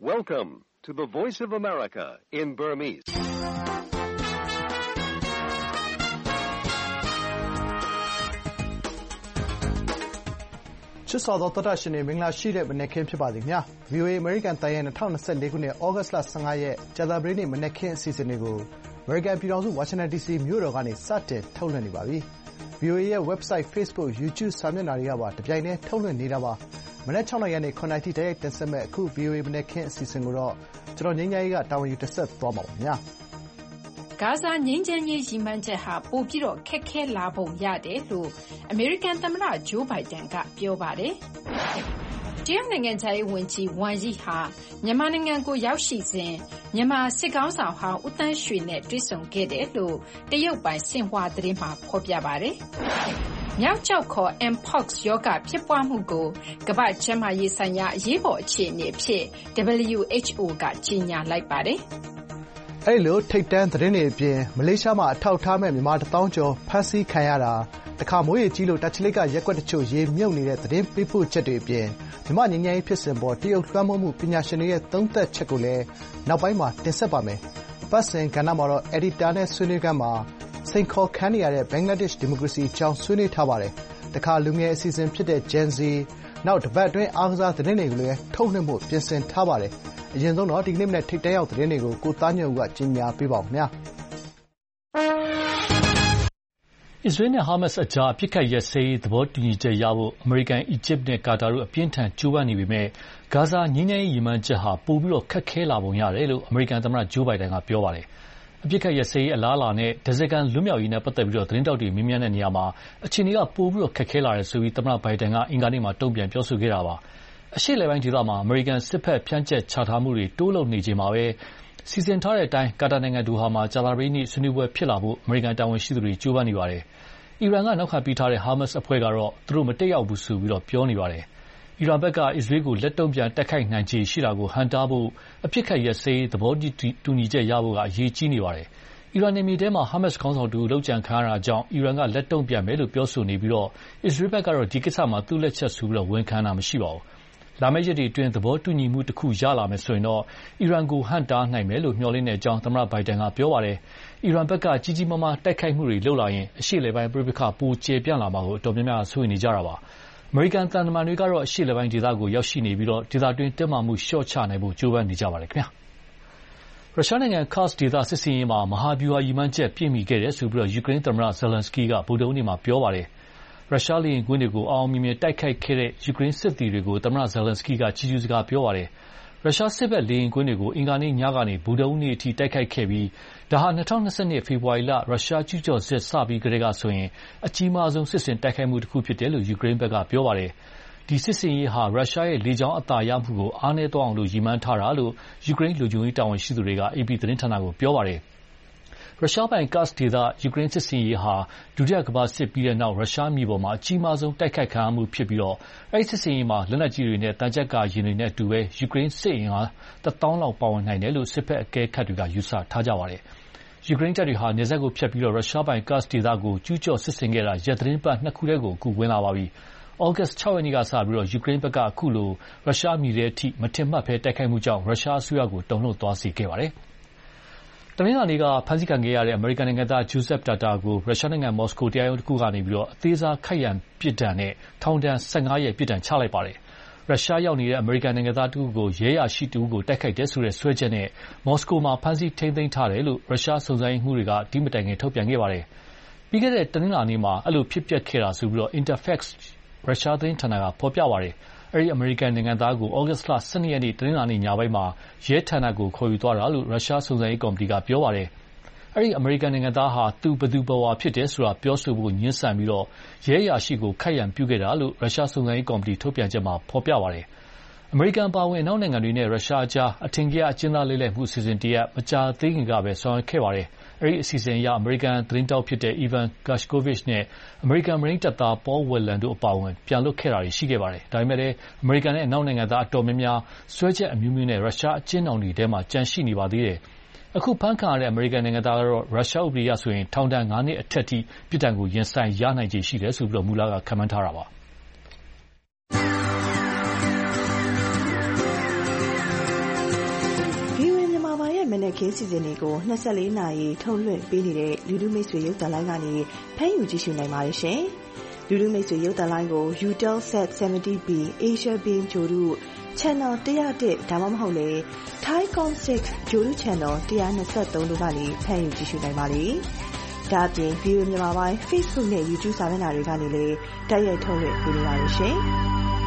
Welcome to the Voice of America in Burmese. ။ချစ်တော်သောသောတာရှင်တွေမင်္ဂလာရှိတဲ့မနက်ခင်းဖြစ်ပါစေခင်ဗျာ။ VOA အမေရိကန်တန်ရဲ့2024ခုနှစ်ဩဂတ်စ်လ15ရက်ကြာသပတေးနေ့မနက်ခင်းအစီအစဉ်တွေကိုအမေရိကန်ပြည်ထောင်စုဝါရှင်တန် DC မြို့တော်ကနေစတင်ထုတ်လွှင့်နေပါပြီ။ VOA ရဲ့ website, Facebook, YouTube စာမျက်နှာတွေကပါတပြိုင်တည်းထုတ်လွှင့်နေတာပါ။မနက်6နာရီကနေ9နာရီထိတိုက်ရိုက်တင်ဆက်မဲ့အခု VOA မနက်ခင်းအစီအစဉ်ကိုတော့ကျွန်တော်ငြိမ်းချမ်းရေးကတာဝန်ယူတင်ဆက်သွားမှာပါခင်ဗျာ။ဂါဇာငြိမ်းချမ်းရေးရည်မှန်းချက်ဟာပိုပြီးတော့ခက်ခဲလာပုံရတယ်လို့အမေရိကန်သမ္မတဂျိုးဘိုင်ဒန်ကပြောပါတယ်။တရုတ်နိုင်ငံခြားရေးဝန်ကြီးဝမ်ယီဟာမြန်မာနိုင်ငံကိုရောက်ရှိစဉ်မြန်မာစစ်ကောင်ဆောင်ဟောင်းဦးသန်းရွှေနဲ့တွေ့ဆုံခဲ့တယ်လို့တရုတ်ပိုင်ဆင်ဟွာသတင်းမှာဖော်ပြပါတယ်။မျောက်ကျောက်ခေါ် Mpox ရောဂါဖြစ်ပွားမှုကိုကမ္ဘာ့ကျန်းမာရေးဆိုင်ရာအရေးပေါ်အခြေအနေအဖြစ် WHO ကကြေညာလိုက်ပါတယ်။အဲဒီလိုထိပ်တန်းသတင်းတွေအပြင်မလေးရှားမှာအထောက်ထားမဲ့မြန်မာ1000ကျော်ဖမ်းဆီးခံရတာတခါမိုးရေကြီးလို့တာချီလိတ်ကရက်ကွက်တချို့ရေမြုပ်နေတဲ့သတင်းပေးပို့ချက်တွေအပြင်မြန်မာငြိမ်းချမ်းရေးဖြစ်စဉ်ပေါ်တရုတ်လွှမ်းမိုးမှုပညာရှင်တွေရဲ့သုံးသပ်ချက်ကိုလည်းနောက်ပိုင်းမှာတင်ဆက်ပါမယ်။ပတ်စဉ်ကဏ္ဍမှာတော့ editor နဲ့ဆွေးနွေးခန်းမှာစိန်ခေါ်ခံနေရတဲ့ဘင်္ဂလားဒေ့ရှ်ဒီမိုကရေစီအကြောင်းဆွေးနွေးထားပါတယ်။တခါလူငယ်အစီအစဉ်ဖြစ်တဲ့ Gen Z နောက်တပတ်အတွင်းအားကစားသတင်းတွေကိုလည်းထုတ်လွှင့်ဖို့ပြင်ဆင်ထားပါတယ်။အရင်ဆုံးတော့ဒီကနေ့မနက်ထိပ်တန်းရောက်သတင်းတွေကိုကိုသားညွန့်ဦးကကြီးညာပေးပါဦးခင်ဗျာ။အစ္စရေးနဲ့ဟာမတ်စ်အကြားအပစ်အခတ်ရပ်စဲရေးသဘောတူညီချက်ရဖို့အမေရိကန်၊အီဂျစ်နဲ့ကာတာတို့အပြင်းအထန်ကြိုးပမ်းနေပေမဲ့ဂါဇာငြိမ်းချမ်းရေးရည်မှန်းချက်ဟာပိုပြီးခက်ခဲလာပုံရတယ်လို့အမေရိကန်သမ္မတဂျိုးဘိုင်ဒန်ကပြောပါတယ်။အပစ်အခတ်ရပ်စဲရေးအလားအလာနဲ့ဓါးစာခံလွတ်မြောက်ရေးနဲ့ပတ်သက်ပြီးသတင်းထောက်တွေမေးမြန်းတဲ့နေရာမှာအခြေအနေကပိုပြီးခက်ခဲလာတယ်ဆိုပြီးသမ္မတဘိုင်ဒန်ကအင်္ဂါနေ့မှာတုံ့ပြန်ပြောဆိုခဲ့တာပါ။အရှေ့အလယ်ပိုင်းဒေသမှာအမေရိကန်စစ်ဘက်ဖြန့်ကျက်ချထားမှုတွေတိုးလုပ်နေချိန်မှာပဲစီစဉ်ထားတဲ့အတိုင်းကာတာနိုင်ငံဒိုဟာမှာကြာသပတေးနေ့ဆွေးနွေးပွဲဖြစ်လာဖို့အမေရိကန်တာဝန်ရှိသူတွေကြိုးပမ်းနေပါတယ်။အီရန်ကနောက်ခံပေးထားတဲ့ဟာမတ်စ်အဖွဲ့ကတော့သူတို့မတက်ရောက်ဘူးဆိုပြီးပြောနေပါတယ်။အီရန်ဘက်ကအစ္စရေးကိုလက်တုံ့ပြန်တိုက်ခိုက်နိုင်ခြေရှိတာကိုဟန့်တားဖို့အပစ်အခတ်ရပ်စဲရေးသဘောတူညီချက်ရဖို့ကအရေးကြီးနေပါတယ်။အီရန်နယ်မြေထဲမှာဟာမတ်စ်ခေါင်းဆောင်တဦးလုပ်ကြံခံရတာကြောင့်အီရန်ကလက်တုံ့ပြန်မယ်လို့ပြောဆိုနေပြီးအစ္စရေးဘက်ကတော့ဒီကိစ္စမှာသူ့လက်ချက်ဆိုပြီးဝန်ခံတာမရှိပါဘူး။လာမယ့်ရက်တွေအတွင်းသဘောတူညီမှုတခုရလာမယ်ဆိုရင်တော့အီရန်ကိုဟန့်တားနိုင်မယ်လို့မျှော်လင့်တဲ့အကြောင်းသမ္မတဘိုင်ဒန်ကပြောပါတယ်။အီရန်ဘက်ကကြီးကြီးမားမားတိုက်ခိုက်မှုတွေလုပ်လာရင်အရှေ့အလယ်ပိုင်းပဋိပက္ခပိုကျယ်ပြန့်လာမှာကိုအတော်များများစိုးရိမ်နေကြတာပါ။အမေရိကန်သံတမန်တွေကတော့အရှေ့အလယ်ပိုင်းဒေသကိုရောက်ရှိနေပြီးဒေသတွင်းတင်းမာမှုလျှော့ချနိုင်ဖို့ကြိုးပမ်းနေကြပါတယ်ခင်ဗျာ။ရုရှားနိုင်ငံ Kursk ဒေသစစ်ဆင်ရေးမှာမဟာဗျူဟာရည်မှန်းချက်ပြည့်မီခဲ့တယ်ဆိုပြီးယူကရိန်းသမ္မတ Zelensky ကဗုဒ္ဓဟူးနေ့မှာပြောပါတယ်။ရုရှားလေယာဉ်ကွင်းတွေကိုအောင်အောင်မြင်မြင်တိုက်ခိုက်ခဲ့တဲ့ယူကရိန်းစစ်သည်တွေကိုသမ္မတ Zelensky ကချီးကျူးစကားပြောပါတယ်။ရုရှားစစ်ဘက်လေယာဉ်ကွင်းတွေကိုအင်္ဂါနေ့ညကနေဗုဒ္ဓဟူးနေ့အထိတိုက်ခိုက်ခဲ့ပြီးဒါဟာ2022ဖေဖော်ဝါရီလရုရှားကျူးကျော်စစ်စပြီးကတည်းကဆိုရင်အကြီးမားဆုံးစစ်ဆင်တိုက်ခိုက်မှုတခုဖြစ်တယ်လို့ယူကရိန်းဘက်ကပြောပါတယ်။ဒီစစ်ဆင်ရေးဟာရုရှားရဲ့လေကြောင်းအသာရမှုကိုအားနည်းသွားအောင်ရည်မှန်းထားတာလို့ယူကရိန်းလူခြုံရေးတာဝန်ရှိသူတွေက AP သတင်းဌာနကိုပြောပါတယ်။ရုရှားပိုင် Kursk ဒေသယူကရိန်းစစ်ဆင်ရေးဟာဒုတိယကမ္ဘာစစ်ပြီးတဲ့နောက်ရုရှားမြေပေါ်မှာအကြီးမားဆုံးတိုက်ခိုက်ခံရမှုဖြစ်ပြီးအဲဒီစစ်ဆင်ရေးမှာလက်နက်ကြီးတွေနဲ့သံချပ်ကာယာဉ်တွေနဲ့အတူယူကရိန်းစစ်အင်အား1000လောက်ပါဝင်နိုင်တယ်လို့စစ်ဘက်အကဲခတ်တွေကယူဆထားကြပါတယ်။ယူကရိန်းတပ်တွေဟာနယ်စပ်ကိုဖြတ်ပြီးရုရှားပိုင် Kursk ဒေသကိုကျူးကျော်စစ်ဆင်ခဲ့တာရက်သီတင်းပတ်2ခုတည်းကိုအခုဝင်လာပါပြီ။ဩဂတ်စ်6ရက်နေ့ကစပြီးယူကရိန်းဘက်ကအခုလိုရုရှားမြေထဲအထိမထင်မှတ်ဘဲတိုက်ခိုက်မှုကြောင့်ရုရှားအစိုးရကိုတုန်လှုပ်သွားစေခဲ့ပါတယ်။တနင်္လာနေ့ကဖမ်းဆီးခံခဲ့ရတဲ့အမေရိကန်နိုင်ငံသား Joseph Tata ကိုရုရှားနိုင်ငံမော်စကိုတရားရုံးတခုကနေအသေးစားခိုက်ရန်ပြစ်ဒဏ်နဲ့ထောင်ဒဏ်15ရက်ပြစ်ဒဏ်ချလိုက်ပါတယ်။ရုရှားရောက်နေတဲ့အမေရိကန်နိုင်ငံသားတဦးကိုရဲအရာရှိတဦးကိုတိုက်ခိုက်တယ်ဆိုတဲ့စွဲချက်နဲ့မော်စကိုမှာဖမ်းဆီးထိန်းသိမ်းထားတယ်လို့ရုရှားစုံစမ်းရေးမှူးတွေကဒီမတိုင်ခင်ထုတ်ပြန်ခဲ့ပါတယ်။ပြီးခဲ့တဲ့တနင်္လာနေ့မှာအဲ့လိုဖြစ်ပျက်ခဲ့တာဆိုပြီးInterfax ရုရှားသတင်းဌာနကဖော်ပြပါတယ်။အဲဒီအမေရိကန်နိုင်ငံသားကိုဩဂတ်စ်လ12ရက်နေ့တနင်္လာနေ့ညပိုင်းမှာရဲဌာနကိုခေါ်ယူသွားတာလို့ရုရှားစုံစမ်းရေးကော်မတီကပြောပါတယ်။အဲဒီအမေရိကန်နိုင်ငံသားဟာသူဘယ်သူဘယ်ဝါဖြစ်တယ်ဆိုတာပြောဆိုဖို့ငြင်းဆန်ပြီးရဲအရာရှိကိုခိုက်ရန်ပြုခဲ့တာလို့ရုရှားစုံစမ်းရေးကော်မတီထုတ်ပြန်ချက်မှာဖော်ပြပါတယ်။အမေရိကန်ပါဝင်အနောက်နိုင်ငံတွေနဲ့ရုရှားအကြားအထင်ကရအကျဉ်းသားလေးလည်မှုအစီအစဉ်တရပ်မကြာသေးခင်ကပဲဆောင်ရွက်ခဲ့ပါတယ်။အဲဒီအစီအစဉ်အရအမေရိကန်သတင်းတောက်ဖြစ်တဲ့ Evan Gershkovich နဲ့အမေရိကန်မရိန်းတပ်သား Paul Whelan တို့အပါအဝင်ပြန်လွတ်ခဲ့တာတွေရှိခဲ့ပါတယ်။ဒါပေမဲ့လည်းအမေရိကန်နဲ့အနောက်နိုင်ငံသားအတော်များများစွဲချက်အမျိုးမျိုးနဲ့ရုရှားအကျဉ်းထောင်တွေထဲမှာကျန်ရှိနေပါသေးတယ်။အခုဖမ်းခံရတဲ့အမေရိကန်နိုင်ငံသားကတော့ရုရှားဥပဒေအရဆိုရင်ထောင်ဒဏ်9နှစ်အထက်ထိပြစ်ဒဏ်ကိုရင်ဆိုင်ရနိုင်ခြေရှိတယ်ဆိုပြီးမူလကခန့်မှန်းထားတာပါ။မနက်ခင်းစီစဉ်တွေကို24နာရီထုတ်လွှင့်ပေးနေတဲ့လူထုမိတ်ဆွေရုပ်သံလိုင်းကနေဖမ်းယူကြည့်ရှုနိုင်ပါတယ်ရှင်။လူထုမိတ်ဆွေရုပ်သံလိုင်းကို Utelsat 70B Asia Beam ဂျိုရု Channel 101ဒါမှမဟုတ်လေ Thai Consik ဂျိုရု Channel 123တို့ကနေဖမ်းယူကြည့်ရှုနိုင်ပါတယ်။ဒါ့အပြင် VOA မြန်မာပိုင်း Facebook နဲ့ YouTube စာမျက်နှာတွေကနေလည်းတိုက်ရိုက်ထုတ်လွှင့်ပေးနေပါတယ်ရှင်။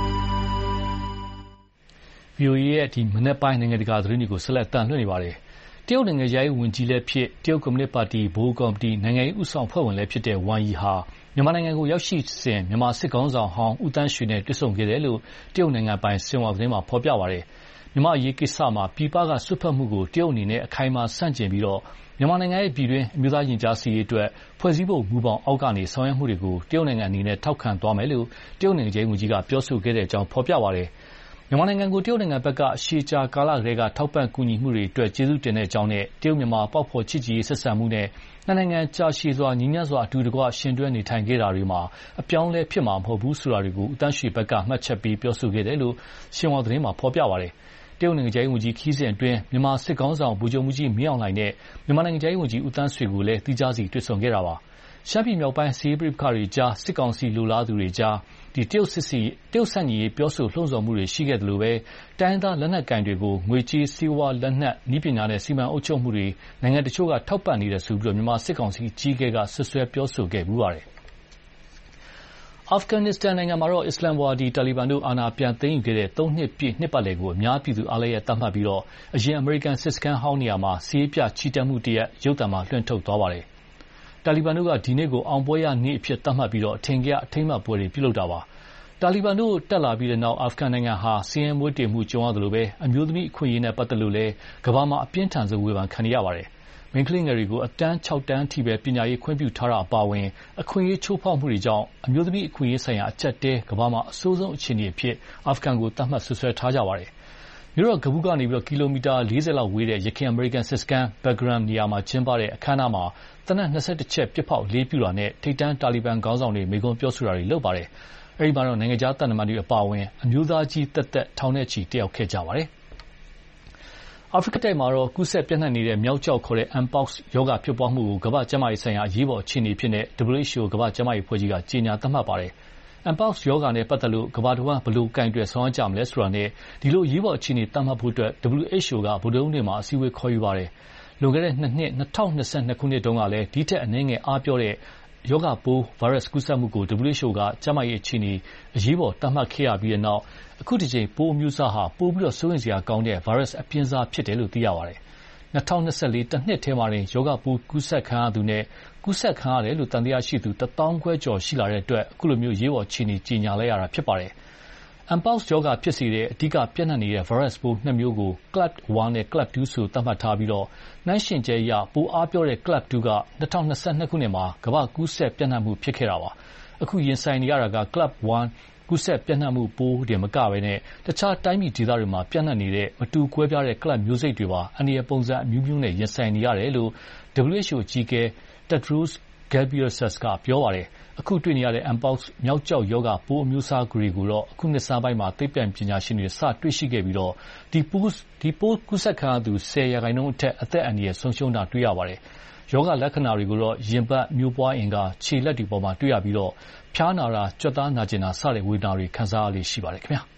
VOA ရဲ့ဒီမနေ့ပိုင်းနိုင်ငံတကာသတင်းတွေကိုဆက်လက်တင်ပြနေပါတယ်။တရုတ်နိုင်ငံရေးဝန်ကြီးလည်းဖြစ်တရုတ်ကွန်မြူနစ်ပါတီဘိုးကော်မတီနိုင်ငံရေးဥဆောင်ဖွဲ့ဝင်လည်းဖြစ်တဲ့ဝမ်ယီဟာမြန်မာနိုင်ငံကိုရောက်ရှိစဉ်မြန်မာစစ်ကောင်ဆောင်ဟောင်းဦးတန်းရွှေနဲ့တွေ့ဆုံခဲ့တယ်လို့တရုတ်နိုင်ငံပိုင်ဆင်ဟွာသတင်းမှာဖော်ပြပါတယ်။မြန်မာအရေးကိစ္စမှာပြည်ပကစွက်ဖက်မှုကိုတရုတ်အနေနဲ့အခိုင်အမာဆန့်ကျင်ပြီးတော့မြန်မာနိုင်ငံရဲ့ပြည်တွင်းအမျိုးသားရင်ကြားစီရေးအတွက်ဖွဲ့စည်းပုံမူပေါင်းအောက်ကနေဆောင်ရွက်မှုတွေကိုတရုတ်နိုင်ငံအနေနဲ့ထောက်ခံသွားမယ်လို့တရုတ်နိုင်ငံရေးဝန်ကြီးကပြောဆိုခဲ့တဲ့အကြောင်းဖော်ပြပါတယ်။မြန်မာနိုင်ငံကိုတရုတ်နိုင်ငံဘက်ကရှေးကြာကာလကတည်းကထောက်ပံ့ကူညီမှုတွေအတွက်ကျေးဇူးတင်တဲ့အကြောင်းနဲ့တရုတ်မြန်မာပေါက်ဖော်ချစ်ကြည်ရေးဆက်ဆံမှုနဲ့နှစ်နိုင်ငံကြာရှည်စွာညီညွတ်စွာအတူတကွရှင်တွဲနေထိုင်ခဲ့တာတွေမှာအပြောင်းအလဲဖြစ်မှာမဟုတ်ဘူးဆိုတာတွေကိုဦးတန်းရွှေဘက်ကမှတ်ချက်ပေးပြောဆိုခဲ့တယ်လို့ရှင်ဟောသတင်းမှာဖော်ပြပါတယ်။တရုတ်နိုင်ငံရေးဝန်ကြီးခီးစဉ်အတွင်းမြန်မာစစ်ကောင်ဆောင်ဗိုလ်ချုပ်မှုကြီးမင်းအောင်လှိုင်နဲ့မြန်မာနိုင်ငံရေးဝန်ကြီးဦးတန်းရွှေကိုလည်းတိကျစီတွေ့ဆုံခဲ့တာပါ။ရှမ်းပြည်မြောက်ပိုင်းစီးပရိပခါတွေကြားစစ်ကောင်စီလိုလားသူတွေကြားတရုတ်ဆန့်ကျင်ရေးပြောဆိုလှုံ့ဆော်မှုတွေရှိခဲ့တယ်လို့ပဲတိုင်းသားလက်နက်ကိုင်တွေကိုငွေကြေးစီးပွားလက်နက်နည်းပညာနဲ့စီမံအုပ်ချုပ်မှုတွေနိုင်ငံတချို့ကထောက်ပံ့နေတယ်ဆိုပြီးမြန်မာစစ်ကောင်စီအကြီးအကဲကဆွဆွဲပြောဆိုခဲ့မှုပါတယ်။အာဖဂန်နစ္စတန်နိုင်ငံမှာတော့အစ္စလာမ်ဝါဒီတာလီဘန်တို့အာဏာပြန်သိမ်းယူခဲ့တဲ့3နှစ်ပြည့်နှစ်ပတ်လည်ကိုအများပြည်သူအားလည်းရသတ်မှတ်ပြီးတော့အရင်အမေရိကန်စစ်စခန်းဟောင်းနေရာမှာစီးပြချီတက်မှုတရက်ရုပ်သံမှာလွှင့်ထုတ်သွားပါတယ်။တာလီဘန်တို့ကဒီနေ့ကိုအောင်ပွဲရနေ့အဖြစ်သတ်မှတ်ပြီးတော့အထင်ကရအထိမ်းအမှတ်ပွဲတွေပြုလုပ်တာပါ။တာလီဘန်တို့တက်လာပြီးတဲ့နောက်အာဖဂန်နိုင်ငံဟာစီးရဲမွေးတေမှုကြုံရသလိုပဲအမျိုးသမီးအခွင့်အရေးနဲ့ပတ်သက်လို့လည်းကမ္ဘာမှာအပြင်းထန်ဆုံးဝေဖန်ခံနေရပါတယ်။မိန်းကလေးငယ်တွေကိုအတန်း6တန်းထိပဲပညာရေးခွင့်ပြုထားတာအပါအဝင်အခွင့်အရေးချိုးဖောက်မှုတွေကြောင့်အမျိုးသမီးအခွင့်အရေးဆိုင်ရာအကျပ်တဲကမ္ဘာမှာအဆိုးဆုံးအခြေအနေအဖြစ်အာဖဂန်ကိုသတ်မှတ်ဆွဆွဲထားကြပါတယ်။မြို့တော်ကဘူးကနေကီလိုမီတာ40လောက်ဝေးတဲ့ရခိုင်အမေရိကန်စစ်စခန်းဘက်ဂရမ်နေရာမှာကျင်းပတဲ့အခမ်းအနားမှာသေနတ်21ချက်ပစ်ဖောက်လေးပြူတာနဲ့ထိပ်တန်းတာလီဘန်ခေါင်းဆောင်တွေမိန့်ခွန်းပြောဆိုတာတွေလုပ်ပါတယ်။အဲဒီမှာတော့နိုင်ငံခြားသံတမန်တွေအပါအဝင်အမျိုးသားကြီးသက်ထောင်နဲ့ချီတက်ရောက်ခဲ့ကြပါတယ်။အာဖရိကတိုက်မှာတော့ကူးစက်ပြန့်နှံ့နေတဲ့မျောက်ကျောက်ခေါ်တဲ့ Mpox ရောဂါဖြစ်ပွားမှုကိုကမ္ဘာ့ကျန်းမာရေးဆိုင်ရာအရေးပေါ်အခြေအနေအဖြစ် WHO ကမ္ဘာ့ကျန်းမာရေးအဖွဲ့ကြီးကကြေညာသတ်မှတ်ပါတယ်။ Mpox ရောဂါနဲ့ပတ်သက်လို့ကမ္ဘာတဝန်းဘယ်လိုကိုင်တွယ်ဆောင်ရွက်ကြမလဲဆိုတာနဲ့ဒီလိုအရေးပေါ်အခြေအနေသတ်မှတ်ဖို့အတွက် WHO ကဗုဒ္ဓဟူးနေ့မှာအစည်းအဝေးခေါ်ယူပါတယ်။လွန်ခဲ့တဲ့2နှစ်2022ခုနှစ်တုန်းကလည်းဒီထက်အနည်းငယ်အားပြောတဲ့ရောဂါပိုးဗိုင်းရပ်စ်ကူးစက်မှုကို WHO ကကျန်းမာရေးအခြေအနေအရေးပေါ်သတ်မှတ်ခဲ့ရပြီးတဲ့နောက်အခုတစ်ကြိမ်ပိုးအမျိုးအစားဟာပိုပြီးစိုးရိမ်စရာကောင်းတဲ့ဗိုင်းရပ်စ်အပြင်းစားဖြစ်တယ်လို့သိရပါတယ်။2024တနှစ်ထဲမှာတင်ရောဂါပိုးကူးစက်ခံရသူနဲ့ကူးစက်ခံရတယ်လို့သံသယရှိသူ1,500ကျော်ရှိလာတဲ့အတွက်အခုလိုမျိုးရေးပေါ်အခြေအနေကြေညာလိုက်ရတာဖြစ်ပါတယ်။ Mpox ရောဂါဖြစ်စေတဲ့အဓိကပြန့်နှံ့နေတဲ့ဗိုင်းရပ်စ်ပိုး2မျိုးကို Clade 1 နဲ့ Clade 2ဆိုသတ်မှတ်ထားပြီးတော့နှိုင်းယှဉ်ချက်အရပိုအားပြောတဲ့ Clade 2က2022ခုနှစ်မှာကမ္ဘာကူးစက်ပြန့်နှံ့မှုဖြစ်ခဲ့တာပါ။အခုရင်ဆိုင်နေရတာက Clade 1ကူးစက်ပြန့်နှံ့မှုပိုးတင်မကဘဲနဲ့တခြားတိုင်းပြည်ဒေသတွေမှာပြန့်နှံ့နေတဲ့မတူကွဲပြားတဲ့ Clade မျိုးစိတ်တွေပါအန္တရာယ်ပုံစံအမျိုးမျိုးနဲ့ရင်ဆိုင်နေရတယ်လို့ WHO အကြီးအကဲ Tedros Ghebreyesus ကပြောပါတယ်။အခုတွေ့နေရတဲ့ Mpox မျောက်ကျောက်ရောဂါပိုးအမျိုးအစားတွေကိုတော့အခုနှစ်ဆန်းပိုင်းမှာသိပ္ပံပညာရှင်တွေစတွေ့ရှိခဲ့ပြီးတော့ဒီပိုးကူးစက်ခံရသူ10%အထက်အသက်အန္တရာယ်ဆုံးရှုံးတာတွေ့ရပါတယ်။ရောဂါလက္ခဏာတွေကိုတော့ရင်ဘတ်မျိုးပွားအင်္ဂါခြေလက်တွေပေါ်မှာတွေ့ရပြီးတော့ဖျားနာတာကြွက်သားနာကျင်တာစတဲ့ဝေဒနာတွေခံစားရလေရှိပါတယ်ခင်ဗျာ။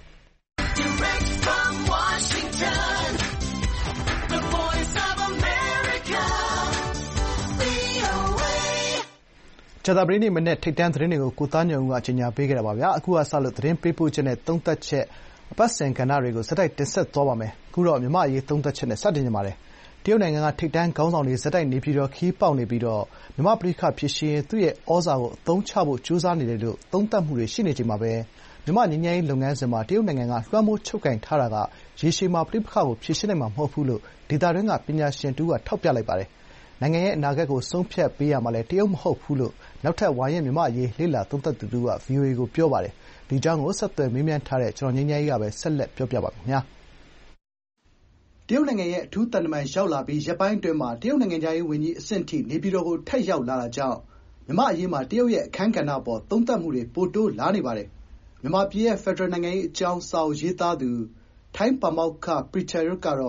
Direct from Washington, the voice of America, VOA. ကြာသပတေးနေ့မနေ့ထိပ်တန်းသတင်းတွေကိုကိုသားညွန့်ဦးကကြီးညာပေးခဲ့တာပါဗျာအခုကစလို့သတင်းပေးပို့ချက်နဲ့သုံးသက်ချက်အပတ်စဉ်ကဏ္ဍတွေကိုစက်တိုက်တင်ဆက်သွားပါမယ်အခုတော့မြန်မာအရေးသုံးသက်ချက်နဲ့စတင်ကြပါမယ်တရုတ်နိုင်ငံကထိပ်တန်းခေါင်းဆောင်တွေစက်တိုက်နေပြည်တော်ခီးပေါက်နေပြီးတော့မြန်မာပြည်ခဖြစ်ရှင်သူ့ရဲ့ဩဇာကိုအသုံးချဖို့ကြိုးစားနေတယ်လို့သုံးသပ်မှုတွေရှိနေချိန်မှာပဲမြန်မာငြိမ်းချမ်းရေးလုပ်ငန်းစဉ်မှာတရုတ်နိုင်ငံကလွှမ်းမိုးချုပ်ကိုင်ထားတာကရေရှည်မှာပြည်ပခကိုဖြေရှင်းနိုင်မှာမဟုတ်ဘူးလို့ဒေသတွင်းကပညာရှင်တူကထောက်ပြလိုက်ပါတယ်နိုင်ငံရဲ့အနာဂတ်ကိုဆုံးဖြတ်ပေးရမှာလဲတရုတ်မဟုတ်ဘူးလို့နောက်ထပ်ဝါရင်မြန်မာအရေးလေ့လာသုံးသပ်သူက VOA ကိုပြောပါတယ်ဒီကြောင်းကိုဆက်သွယ်မေးမြန်းထားတဲ့ကျွန်တော်ငြိမ်းချမ်းရေးကပဲဆက်လက်ပြောပြပါမယ်ခင်ဗျာတရုတ်နိုင်ငံရဲ့အထူးသံတမန်ရောက်လာပြီးရက်ပိုင်းအတွင်းမှာတရုတ်နိုင်ငံသားရေးဝန်ကြီးအဆင့်ထိနေပြည်တော်ကိုထပ်ရောက်လာတာကြောင့်မြန်မာအရေးမှာတရုတ်ရဲ့အခမ်းကဏ္ဍပေါ်သုံးသပ်မှုတွေပိုတိုးလာနေပါတယ်မြန်မာပြည်ရဲ့ဖက်ဒရယ်နိုင်ငံရေးအကြောင်းစာအုပ်ရေးသားသူထိုင်းပါမောက္ခပရီတာရုတ်ကတော့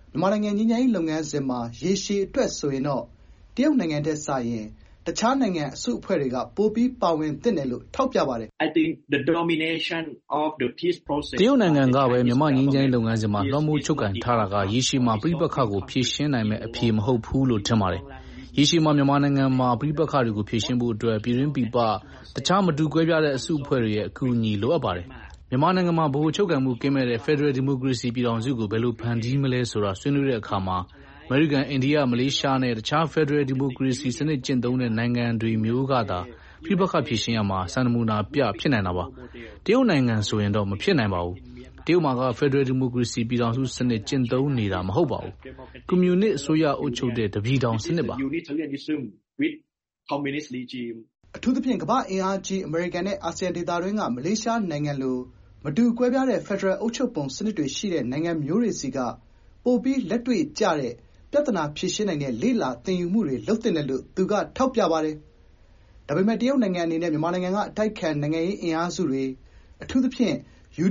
မြန်မာနိုင်ငံငြိမ်းချမ်းရေးလုပ်ငန်းစဉ်မှာရေရှည်အတွက်ဆိုရင်တော့တရုတ်နိုင်ငံထက်စာရင်တခြားနိုင်ငံအစုအဖွဲ့တွေကပိုပြီးပါဝင်သင့်တယ်လို့ထောက်ပြပါတယ်။ I think the domination of the peace process တရုတ်နိုင်ငံကပဲမြန်မာငြိမ်းချမ်းရေးလုပ်ငန်းစဉ်မှာလွှမ်းမိုးချုပ်ကိုင်ထားတာကရေရှည်မှာပြည်ပခါကိုဖြည့်ရှင်းနိုင်မဲ့အဖြေမဟုတ်ဘူးလို့ထင်ပါတယ်။ရေရှည်မှာမြန်မာနိုင်ငံမှာပြည်ပခါတွေကိုဖြည့်ရှင်းဖို့အတွက်ပြည်တွင်းပြည်ပတခြားမတူကွဲပြားတဲ့အစုအဖွဲ့တွေရဲ့အကူအညီလိုအပ်ပါတယ်။မြန်မာနိုင်ငံမှာဗဟိုချုပ်ကိုင်မှုကင်းမဲ့တဲ့ Federal Democracy ပြည်ထောင်စုကိုဘယ်လိုဖန်တီးမလဲဆိုတာဆွေးနွေးတဲ့အခါမှာအမေရိကန်၊အိန္ဒိယ၊မလေးရှားနဲ့တခြား Federal Democracy စနစ်ကျင့်သုံးတဲ့နိုင်ငံတွေမျိုးကသာပြည်ပခဖြည့်ရှင်းရမှာစံနမူနာပြဖြစ်နိုင်တာပါ။တရုတ်နိုင်ငံဆိုရင်တော့မဖြစ်နိုင်ပါဘူး။တရုတ်မှာက Federal Democracy ပြည်ထောင်စုစနစ်ကျင့်သုံးနေတာမဟုတ်ပါဘူး။ကွန်မြူနစ်အစိုးရအုပ်ချုပ်တဲ့တပြည်ထောင်စနစ်ပါ။ Unitarianism with communist regime အထူးသဖြင့်ကမ္ဘာ့အင်အားကြီးအမေရိကန်နဲ့အာဆီယံဒေသတွင်းကမလေးရှားနိုင်ငံလိုမတူကွဲပြားတဲ့ဖက်ဒရယ်အုပ်ချုပ်ပုံစနစ်တွေရှိတဲ့နိုင်ငံမျိုးတွေဆီကပိုပြီးလက်တွေ့ကျတဲ့ပြဿနာဖြေရှင်းနိုင်တဲ့လေ့လာသင်ယူမှုတွေလုပ်သင့်တယ်လို့သူကထောက်ပြပါတယ်။ဒါပေမဲ့တရုတ်နိုင်ငံအနေနဲ့မြန်မာနိုင်ငံကအတိုက်အခံနိုင်ငံရေးအင်အားစုတွေအထူးသဖြင့်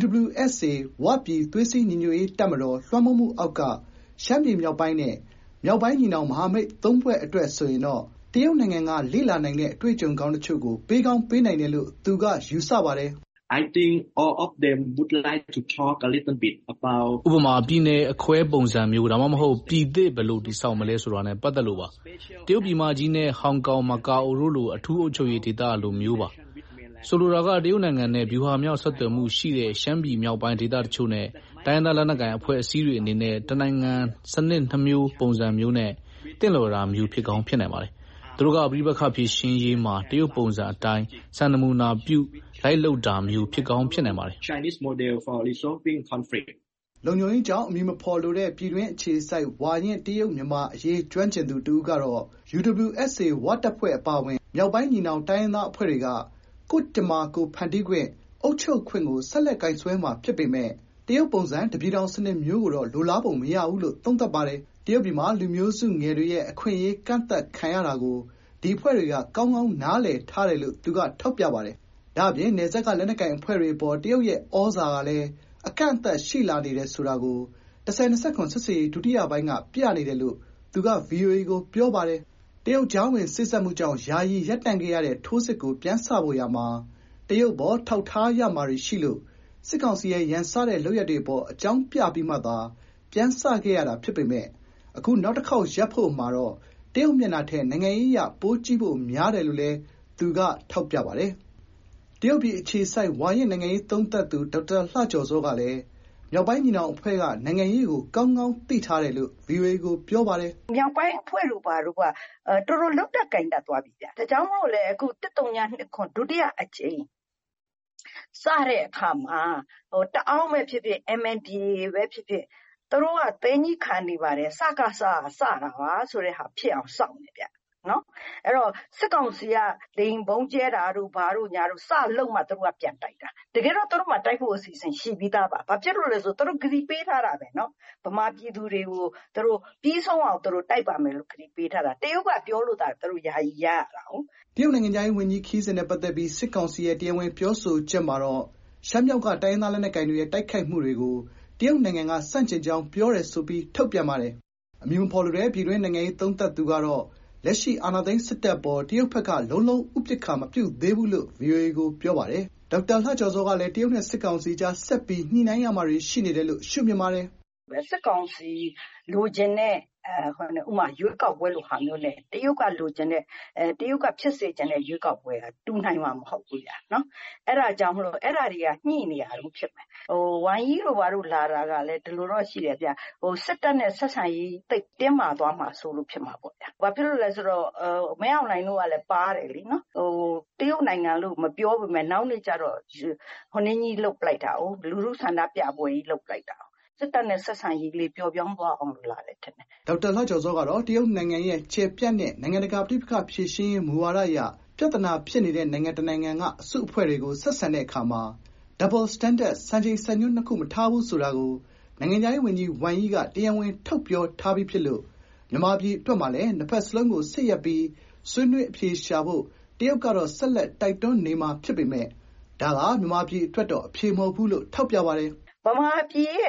UWSA ဝပြည်သွေးစည်းညီညွတ်ရေးတပ်မတော်လွှမ်းမိုးမှုအောက်ကရှမ်းပြည်မြောက်ပိုင်းနဲ့မြောက်ပိုင်းညီနောင်မဟာမိတ်၃ဖွဲ့အတွက်ဆိုရင်တော့တရုတ်နိုင်ငံကလေ့လာနိုင်တဲ့အတွေ့အကြုံကောင်းတချို့ကိုပေးကောင်းပေးနိုင်တယ်လို့သူကယူဆပါတယ် I think all of them would like to talk a little bit about ဥပမာပြည်နယ်အခွဲပုံစံမျိုးဒါမှမဟုတ်ပြည်သစ်ဘယ်လိုတည်ဆောက်မလဲဆိုတာနဲ့ပတ်သက်လို့ပါတရုတ်ပြည်မကြီးနဲ့ဟောင်ကောင်မကာအိုတို့လိုအထူးအုပ်ချုပ်ရေးဒေသလိုမျိုးပါဆိုလိုတာကတရုတ်နိုင်ငံနဲ့ဗျူဟာမြောက်ဆက်သွယ်မှုရှိတဲ့ရှမ်းပြည်မြောက်ပိုင်းဒေသတချို့နဲ့တိုင်းဒေသလက်နက်ကိုင်အဖွဲ့အစည်းတွေအနေနဲ့တနိုင်ငံစနစ်နှမျိုးပုံစံမျိုးနဲ့တင့်လျော်တာမျိုးဖြစ်ကောင်းဖြစ်နိုင်ပါတယ်သူတို့ကပြည်ပခဖြည့်ရှင်းရေးမှာတရုတ်ပုံစံအတိုင်းစံနမူနာပြုလိုက်လုပ်တာမျိုးဖြစ်ကောင်းဖြစ်နိုင်ပါတယ် Chinese model for resolving conflict လုံခြုံရေးကြောင့်အမည်မဖော်လိုတဲ့ပြည်တွင်းအခြေစိုက်ဝါရင့်တရုတ်မြန်မာအရေးကျွမ်းကျင်သူတဦးကတော့ UWSA ဝတပ်ဖွဲ့အပါအဝင်မြောက်ပိုင်းညီနောင်တိုင်းရင်းသားအဖွဲ့တွေကကိုယ့်တမာကိုယ်ဖန်တီးခွင့်အုပ်ချုပ်ခွင့်ကိုဆက်လက်ကိုင်စွဲမှာဖြစ်ပေမဲ့တရုတ်ပုံစံတပြည်ထောင်စနစ်မျိုးကိုတော့လိုလားပုံမရဘူးလို့သုံးသပ်ပါတယ်။တရုတ်ပြည်မှာလူမျိုးစုငယ်တွေရဲ့အခွင့်အရေးကန့်သတ်ခံရတာကိုဒီအဖွဲ့တွေကကောင်းကောင်းနားလည်ထားတယ်လို့သူကထောက်ပြပါတယ်။ဒါ့အပြင်နယ်စပ်ကလက်နက်ကိုင်အဖွဲ့တွေအပေါ်တရုတ်ရဲ့ဩဇာကလည်းအကန့်အသတ်ရှိလာနေတယ်ဆိုတာကို1029စစ်စေးဒုတိယပိုင်းကပြနေတယ်လို့သူက VOA ကိုပြောပါတယ်။တရုတ်ကြားဝင်စစ်ဆက်မှုကြောင့်ယာယီရပ်တန့်ခဲ့ရတဲ့ထိုးစစ်ကိုပြန်ဆဖို့ရာမှာတရုတ်ဘောထောက်ထားရမှာတွေရှိလို့စစ်ကောင်စီရဲ့ရန်စတဲ့လုပ်ရက်တွေပေါ်အကြောင်းပြပြီးမှသာပြန်ဆခဲ့ရတာဖြစ်ပေမဲ့အခုနောက်တစ်ခေါက်ရပ်ဖို့မှာတော့တရုတ်မျက်နှာထက်နိုင်ငံရေးအရပိုးကြီးဖို့များတယ်လို့လည်းသူကထောက်ပြပါတယ်။တရုတ်ပြည်အခြေစိုက်ဝါရင့်နိုင်ငံရေးသုံးသပ်သူဒေါက်တာလှကျော်စောကလည်းမြောက်ပိုင်းညီနောင်အဖွဲ့ကနိုင်ငံရေးကိုကောင်းကောင်းသိထားတယ်လို့ VOA ကိုပြောပါတယ်။မြောက်ပိုင်းအဖွဲ့တို့ဘာတို့ကတော်တော်လောက်တက်ကင်တတ်သွားပြီဗျ။ဒါကြောင့်မို့လဲအခု1329ခွန်ဒုတိယအကြိမ်စတဲ့အခါမှာတအောင်ပဲဖြစ်ဖြစ် MNDAA ပဲဖြစ်ဖြစ်သူတို့ကသိန်းကြီးခံနေပါတယ်စကားစတာပါဆိုတဲ့ဟာဖြစ်အောင်စောင့်နေဗျနော်အဲ့တော့စစ်ကောင်စီကလိန်ဘုံကျဲတာတို့ဘာတို့ညာတို့စလုံးမှသူတို့ကပြန်တိုက်တာတကယ်တော့သူတို့မှတိုက်ဖို့အစီအစဉ်ရှိပြီးသားပါဘာဖြစ်လို့လဲဆိုသူတို့ဂရီပေးထားတာပဲနော်ဗမာပြည်သူတွေကိုသူတို့ပြီးဆုံးအောင်သူတို့တိုက်ပါမယ်လို့ဂရီပေးထားတာတရုတ်ကပြောလို့တာသူတို့ယာယီရတာဟုတ်တရုတ်နိုင်ငံခြားရေးဝန်ကြီးခီးစဉ်နဲ့ပတ်သက်ပြီးစစ်ကောင်စီရဲ့တရားဝင်ပြောဆိုချက်မှာတော့ရှမ်းမြောက်ကတိုင်းရင်းသားလက်နက်ကိုင်တွေရဲ့တိုက်ခိုက်မှုတွေကိုတရုတ်နိုင်ငံကစန့်ကျင်ကြောင်းပြောတယ်ဆိုပြီးထုတ်ပြန်ပါတယ်။အမည်မဖော်လိုတဲ့ပြည်တွင်းနိုင်ငံရေးသုံးသပ်သူကတော့လက်ရှိအာဏာသိမ်းစစ်တပ်ပေါ်တရုတ်ဘက်ကလုံးလုံးဥပက္ခမပြုတ်သေးဘူးလို့ VOA ကိုပြောပါတယ်။ဒေါက်တာလှကျော်စောကလည်းတရုတ်နဲ့စစ်ကောင်စီကြားဆက်ပြီးညှိနှိုင်းရမှာတွေရှိနေတယ်လို့ရှုမြင်ပါတယ်။စစ်ကောင်စီလိုချင်တဲ့ဥမာရွေးကောက်ပွဲလိုဟာမျိုးနဲ့တရုတ်ကလိုချင်တဲ့တရုတ်ကဖြစ်စေချင်တဲ့ရွေးကောက်ပွဲကတူနိုင်မှာမဟုတ်ဘူးညာနော်အဲ့ဒါကြောင့်မလို့အဲ့ဒါတွေကညှိနေရတော့ဖြစ်မယ်ဝိုင်းကြီးလိုဘာလို့လာတာကလည်းဒီလိုတော့ရှိတယ်ဗျစစ်တပ်နဲ့ဆက်ဆံရေးတိတ်တင်းမာသွားမှာဆိုလို့ဖြစ်မှာပေါ့ဗျဘာဖြစ်လို့လဲဆိုတော့မင်းအောင်လှိုင်တို့ကလည်းပါတယ်လीနော်တရုတ်နိုင်ငံလို့မပြောပေမဲ့နောက်နေ့ကျတော့ဟိုနင်းကြီးလုတ်ပလိုက်တာလူလူဆန္ဒပြပွဲကြီးလုတ်ပလိုက်တာစစ်တပ်နဲ့ဆက်ဆံရေးလေးပျော်ပြောင်းသွားအောင်လုပ်လာတယ်ထင်တယ်ဒေါက်တာလှကျော်စောကတော့တရုတ်နိုင်ငံရဲ့ခြေပြတ်တဲ့နိုင်ငံတကာပြည်ပခဖြည့်ရှင်းရေးမူဝါဒအရပြဿနာဖြစ်နေတဲ့နိုင်ငံတနိုင်ငံကအစုအဖွဲ့တွေကိုဆက်ဆံတဲ့အခါမှာ double standard စံချိန်စံညွှန်းနှစ်ခုမထားဘူးဆိုတာကိုနိုင်ငံခြားရေးဝန်ကြီးဝမ်ယီကတရားဝင်ထုတ်ပြောထားပြီးဖြစ်လို့မြန်မာပြည်အတွက်မှလည်းနှစ်ဖက်စလုံးကိုစစ်ရပ်ပြီးဆွေးနွေးအဖြေရှာဖို့တရုတ်ကတော့ဆက်လက်တိုက်တွန်းနေမှာဖြစ်ပေမဲ့ဒါကမြန်မာပြည်အတွက်တော့အဖြေမဟုတ်ဘူးလို့ထောက်ပြပါတယ်ဗမာပြည်ရဲ့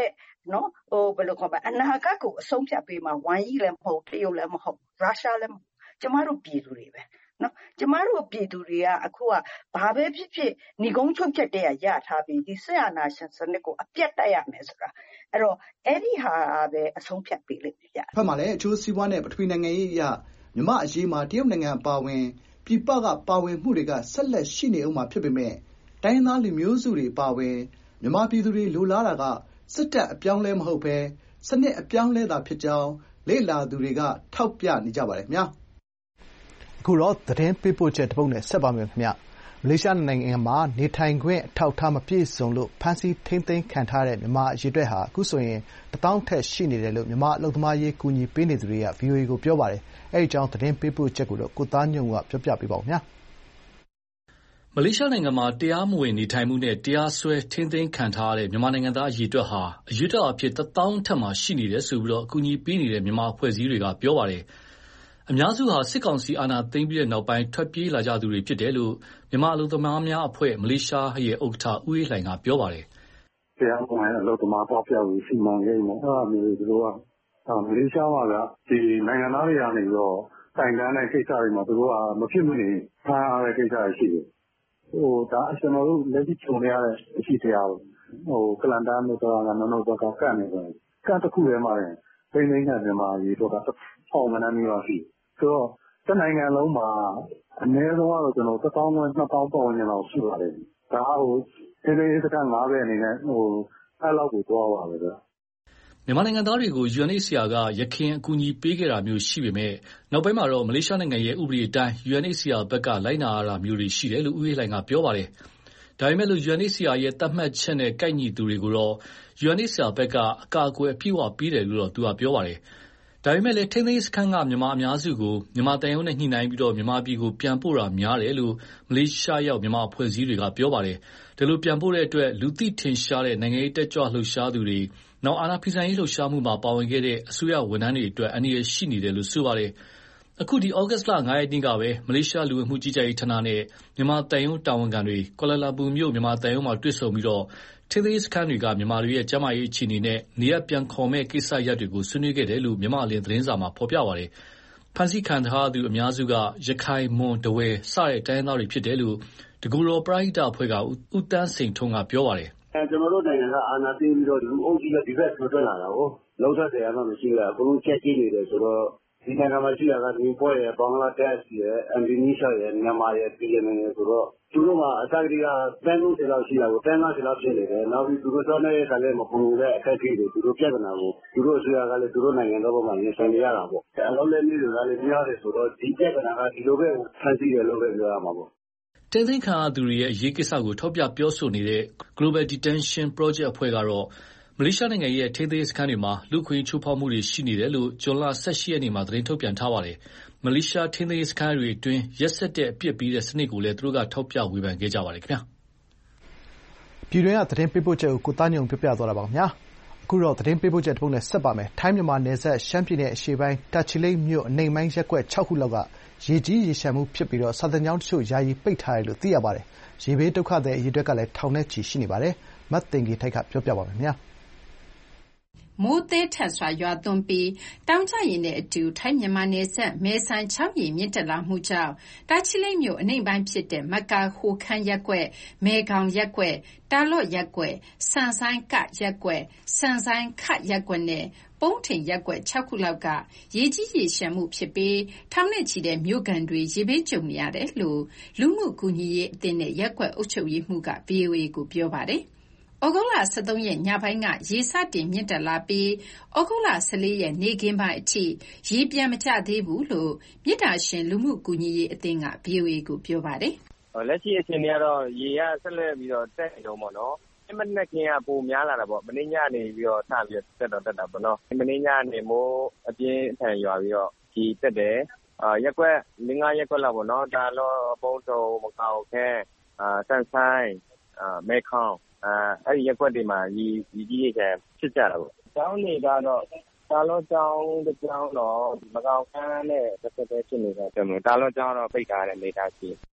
နော်ဘယ်လိုခေါ်မလဲအနာဂတ်ကိုအဆုံးဖြတ်ပေးမှာဝမ်ယီလည်းမဟုတ်တရုတ်လည်းမဟုတ်ရုရှားလည်းမဟုတ်ကျမတို့ပြည်သူတွေပဲနော်ကျမတို့ပြည်သူတွေကအခုကဘာပဲဖြစ်ဖြစ်ညီကုန်းချုပ်ချက်တည်းရထားပြီးဒီဆက်အာဏာရှင်စနစ်ကိုအပြတ်တက်ရမယ်ဆိုတာအဲ့တော့အဲ့ဒီဟာပဲအဆုံးဖြတ်ပေးလိမ့်မယ်ဗျဖက်မှာလည်းအကျိုးစီးပွားနဲ့ပထဝီနိုင်ငံရေးအရမြမအရေးမှာတရုတ်နိုင်ငံပါဝင်ပြည်ပကပါဝင်မှုတွေကဆက်လက်ရှိနေအောင်မှာဖြစ်ပေမဲ့တိုင်းသားလူမျိုးစုတွေပါဝင်မြမပြည်သူတွေလိုလားတာကစစ်တပ်အပြောင်းလဲမဟုတ်ဘဲစနစ်အပြောင်းလဲတာဖြစ်ကြောင်းလေ့လာသူတွေကထောက်ပြနေကြပါတယ်ခင်ဗျာအခုတော့သတင်းပေးပို့ချက်တစ်ပုဒ်နဲ့ဆက်ပါမယ်ခင်ဗျမလေးရှားနိုင်ငံမှာနေထိုင်ခွင့်အထောက်အထားမပြည့်စုံလို့ဖမ်းဆီးထိန်းသိမ်းခံထားတဲ့မြန်မာအရေအတွက်ဟာအခုဆိုရင်1000ထက်ရှိနေတယ်လို့မြန်မာအလုပ်သမားရေးကူညီပေးနေသူတွေက VOA ကိုပြောပါတယ်။အဲဒီအကြောင်းသတင်းပေးပို့ချက်ကိုကိုသားညွန့်ဦးကပြောပြပေးပါမယ်။မလေးရှားနိုင်ငံမှာတရားမဝင်နေထိုင်မှုနဲ့တရားစွဲထိန်းသိမ်းခံထားရတဲ့မြန်မာနိုင်ငံသားအရေအတွက်ဟာအရေအတွက်အဖြစ်1000ထက်မှရှိနေတယ်ဆိုပြီးအကူအညီပေးနေတဲ့မြန်မာအဖွဲ့အစည်းတွေကပြောပါတယ်။အများစုဟာစစ်ကောင်စီအာဏာသိမ်းပြီးတဲ့နောက်ပိုင်းထွက်ပြေးလာကြသူတွေဖြစ်တယ်လို့မြန်မာအလုပ်သမားများအဖွဲ့မလေးရှားရဲ့ဥက္ကဋ္ဌဦးအေးလှိုင်ကပြောပါတယ်။တရားမဝင်အလုပ်သမားပေါက်ပြပြီးစီမံကိန်းနဲ့အဲ့ဒါမျိုးသူတို့ကမလေးရှားမှာကဒီနိုင်ငံသားတွေကနေပြီးတော့တိုင်တန်းတဲ့ကိစ္စတွေမှာသူတို့ကမဖြစ်မနေဖမ်းရတဲ့ကိစ္စတွေရှိတယ်။ဒါကျွန်တော်တို့လက်ရှိခြုံရတဲ့အရှိတရားကလန်တန်မျိုးတော့နော်ဘက်ကကန့်နေတယ်။ကန့်တစ်ခုထဲမှာသိန်းသိန်းနဲ့မြန်မာရေးတော့ထောင်မနှမ်းမျိုးရှိဆိုတော့တနိုင်ငံလုံးမှာအနည်းဆုံးကတော့ကျွန်တော်1000 2000ပတ်ဝန်းကျင်လောက်ရှိပါတယ်။ဒါဒီစကန်9ပဲအနေနဲ့အဲ့လောက်ကိုသွားပါပဲဗျ။မြန်မာနိုင်ငံသားတွေကို UNHCR ကရခင်အကူအညီပေးခဲ့တာမျိုးရှိပေမဲ့နောက်ပိုင်းမှာတော့မလေးရှားနိုင်ငံရဲ့ဥပဒေအတိုင်း UNHCR ဘက်ကလိုက်နာရတာမျိုးတွေရှိတယ်လို့ဦးအေးလှိုင်ကပြောပါတယ်။ဒါပေမဲ့လို့ UNHCR ရဲ့သတ်မှတ်ချက်နဲ့ကိုက်ညီသူတွေကိုတော့ UNHCR ဘက်ကအကာအကွယ်အပြည့်အဝပေးတယ်လို့သူကပြောပါတယ်။ဒါပေမဲ့လည်းထိန်းသိမ်းရေးစခန်းကမြန်မာအများစုကိုမြန်မာတန်ရုံးနဲ့ညှိနှိုင်းပြီးမြန်မာပြည်ကိုပြန်ပို့တာများတယ်လို့မလေးရှားရောက်မြန်မာအဖွဲ့အစည်းတွေကပြောပါတယ်။ဒီလိုပြန်ပို့တဲ့အတွက်လူသိထင်ရှားတဲ့နိုင်ငံရေးတက်ကြွလှုပ်ရှားသူတွေနောက်အာဏာဖီဆန်ရေးလှုပ်ရှားမှုမှာပါဝင်ခဲ့တဲ့အစိုးရဝန်ထမ်းတွေအတွက်အန္တရာယ်ရှိနေတယ်လို့ဆိုပါတယ်။အခုဒီဩဂတ်လ9ရက်နေ့ကပဲမလေးရှားလူဝင်မှုကြီးကြပ်ရေးဌာနနဲ့မြန်မာတန်ရုံးတာဝန်ခံတွေကွာလာလမ်ပူမြို့မြန်မာတန်ရုံးမှာတွေ့ဆုံပြီးထိန်းသိမ်းရေးစခန်းတွေကမြန်မာတွေရဲ့ကျန်းမာရေးအခြေအနေနဲ့နေရပ်ပြန်ခေါ်မဲ့ကိစ္စရပ်တွေကိုဆွေးနွေးခဲ့တယ်လို့မြန်မာအလင်းသတင်းစာမှာဖော်ပြပါတယ်။ဖမ်းဆီးခံထားသူအများစုကရခိုင်မွန်တဝဲစတဲ့တိုင်းသားတွေဖြစ်တယ်လို့တကူတော်ပရိဟိတအဖွဲ့ကဦးတန်းစိန်ထုံးကပြောပါတယ်။ကျွန်တော်တို့နိုင်ငံကအာဏာသိမ်းပြီးတော့ဒီအုပ်ကြီးကဒီဘက်ဆွထွက်လာတာကိုလုံးထက်တယ်မှမရှိဘူးအကုန်လုံးချက်ကြည့်နေတယ်ဆိုတော့ဒီနိုင်ငံမှာရှိတာကဒီပွဲရဘင်္ဂလားဒေ့ရှ်ရအင်ဒိုနီးရှားရမြန်မာရပြည်နယ်ရဆိုတော့သူတို့မှာအစကတည်းကတန်း30လောက်ရှိတာကိုတန်း50လောက်ဖြစ်နေတယ်နောက်ပြီးသူတို့တော့လည်းကလည်းမပူတဲ့အခက်အခဲတွေသူတို့ပြဿနာကိုသူတို့အစိုးရကလည်းသူတို့နိုင်ငံတော်မှာရင်ဆိုင်နေရတာပေါ့အလုံးလည်းမျိုးတွေကလည်းများတယ်ဆိုတော့ဒီပြဿနာကဒီလိုပဲဖန်ဆီးတယ်လို့ပဲပြောရမှာပေါ့တင်းသိန်းခံသူတွေရဲ့အရေးကိစ္စကိုထောက်ပြပြောဆိုနေတဲ့ Global Detention Project အဖွဲ့ကတော့မလေးရှားနိုင်ငံရဲ့ထိန်းသိမ်းရေးစခန်းတွေမှာလူ့အခွင့်အရေးချိုးဖောက်မှုတွေရှိနေတယ်လို့ဇွန်လ18ရက်နေ့မှာသတင်းထုတ်ပြန်ထားပါတယ်။မလေးရှားထိန်းသိမ်းရေးစခန်းတွေအတွင်းရက်စက်တဲ့အပြစ်ပေးတဲ့စနစ်ကိုလည်းသူတို့ကထောက်ပြဝေဖန်ခဲ့ကြပါတယ်ခင်ဗျာ။ပြည်တွင်းကသတင်းပေးပို့ချက်ကိုသားညုံပြောပြသွားတာပါခင်ဗျာ။အခုတော့သတင်းပေးပို့ချက်တစ်ပုဒ်နဲ့ဆက်ပါမယ်။ထိုင်းမြန်မာနယ်စပ်ရှမ်းပြည်နယ်အရှေ့ပိုင်းတာချီလိတ်မြို့အနိမ့်ပိုင်းရပ်ကွက်6ခုလောက်ကရေကြီးရေလျှံမှုဖြစ်ပြီးစာသင်ကျောင်းတချို့ယာယီပိတ်ထားတယ်လို့သိရပါတယ်။ရေဘေးဒုက္ခသည်အရေအတွက်ကလည်းထောင်နဲ့ချီရှိနေပါတယ်။မသိင်္ဂီထိုက်ကပြောပြပါမယ်ခင်ဗျာ။မိုးသည်းထန်စွာရွာသွန်းပြီးတောင်ကျရေနဲ့အတူထိုင်းမြန်မာနယ်စပ်မဲဆိုင်ချောင်းရေမြင့်တက်လာမှုကြောင့်တာချီလိတ်မြို့အနိမ့်ပိုင်းဖြစ်တဲ့မကာဟိုခမ်းရပ်ကွက်၊မဲခေါင်ရပ်ကွက်၊တာလော့ရပ်ကွက်၊ဆန်ဆိုင်ကရပ်ကွက်၊ဆန်ဆိုင်ခရပ်ကွက်နဲ့ပုန်းထိန်ရပ်ကွက်6ခုလောက်ကရေကြီးရေလျှံမှုဖြစ်ပြီးထောင်နဲ့ချီတဲ့မြို့ခံတွေရေဘေးကြုံနေရတယ်လို့လူမှုကူညီရေးအသင်းနဲ့ရပ်ကွက်အုပ်ချုပ်ရေးမှူးက VOA ကိုပြောပါတယ်။ဩဂုတ်လ13ရက်ညပိုင်းကရေစတင်မြင့်တက်လာပြီးဩဂုတ်လ14ရက်နေ့ခင်းပိုင်းအထိရေပြန်မကျသေးဘူးလို့မြစ်တာရှင်လူမှုကူညီရေးအသင်းက VOA ကိုပြောပါတယ်။လက်ရှိအခြေအနေကတော့ရေကဆက်လက်ပြီးတော့တက်နေတော့ပေါ့နော်။မနေ့ကပိုများလာတာပေါ့မနေ့ညနေပြီးတော့စပြီးတက်တာပေါ့နော်။မနေ့ညနေမိုးအပြင်းထန်ရွာပြီးတော့ရေတက်တယ်။ရက်ကွက်5ရက်ကွက်လောက်ပေါ့နော်။ဒါတော့ပုံးထုံမကောက်ခဲဆန်ဆိုင်မဲခေါင်အဲ့ဒီရက်ကွက်တွေမှာရေကြီးရေချမ်းဖြစ်ကြတာပေါ့။ကျောင်းတွေကတော့တာလောကျောင်းတစ်ကျောင်းတော့မကောက်ခန်းနဲ့တစ်ဆက်တည်းဖြစ်နေတယ်။တာလောကျောင်းတော့ပိတ်ထားတဲ့အနေအထားရှိရ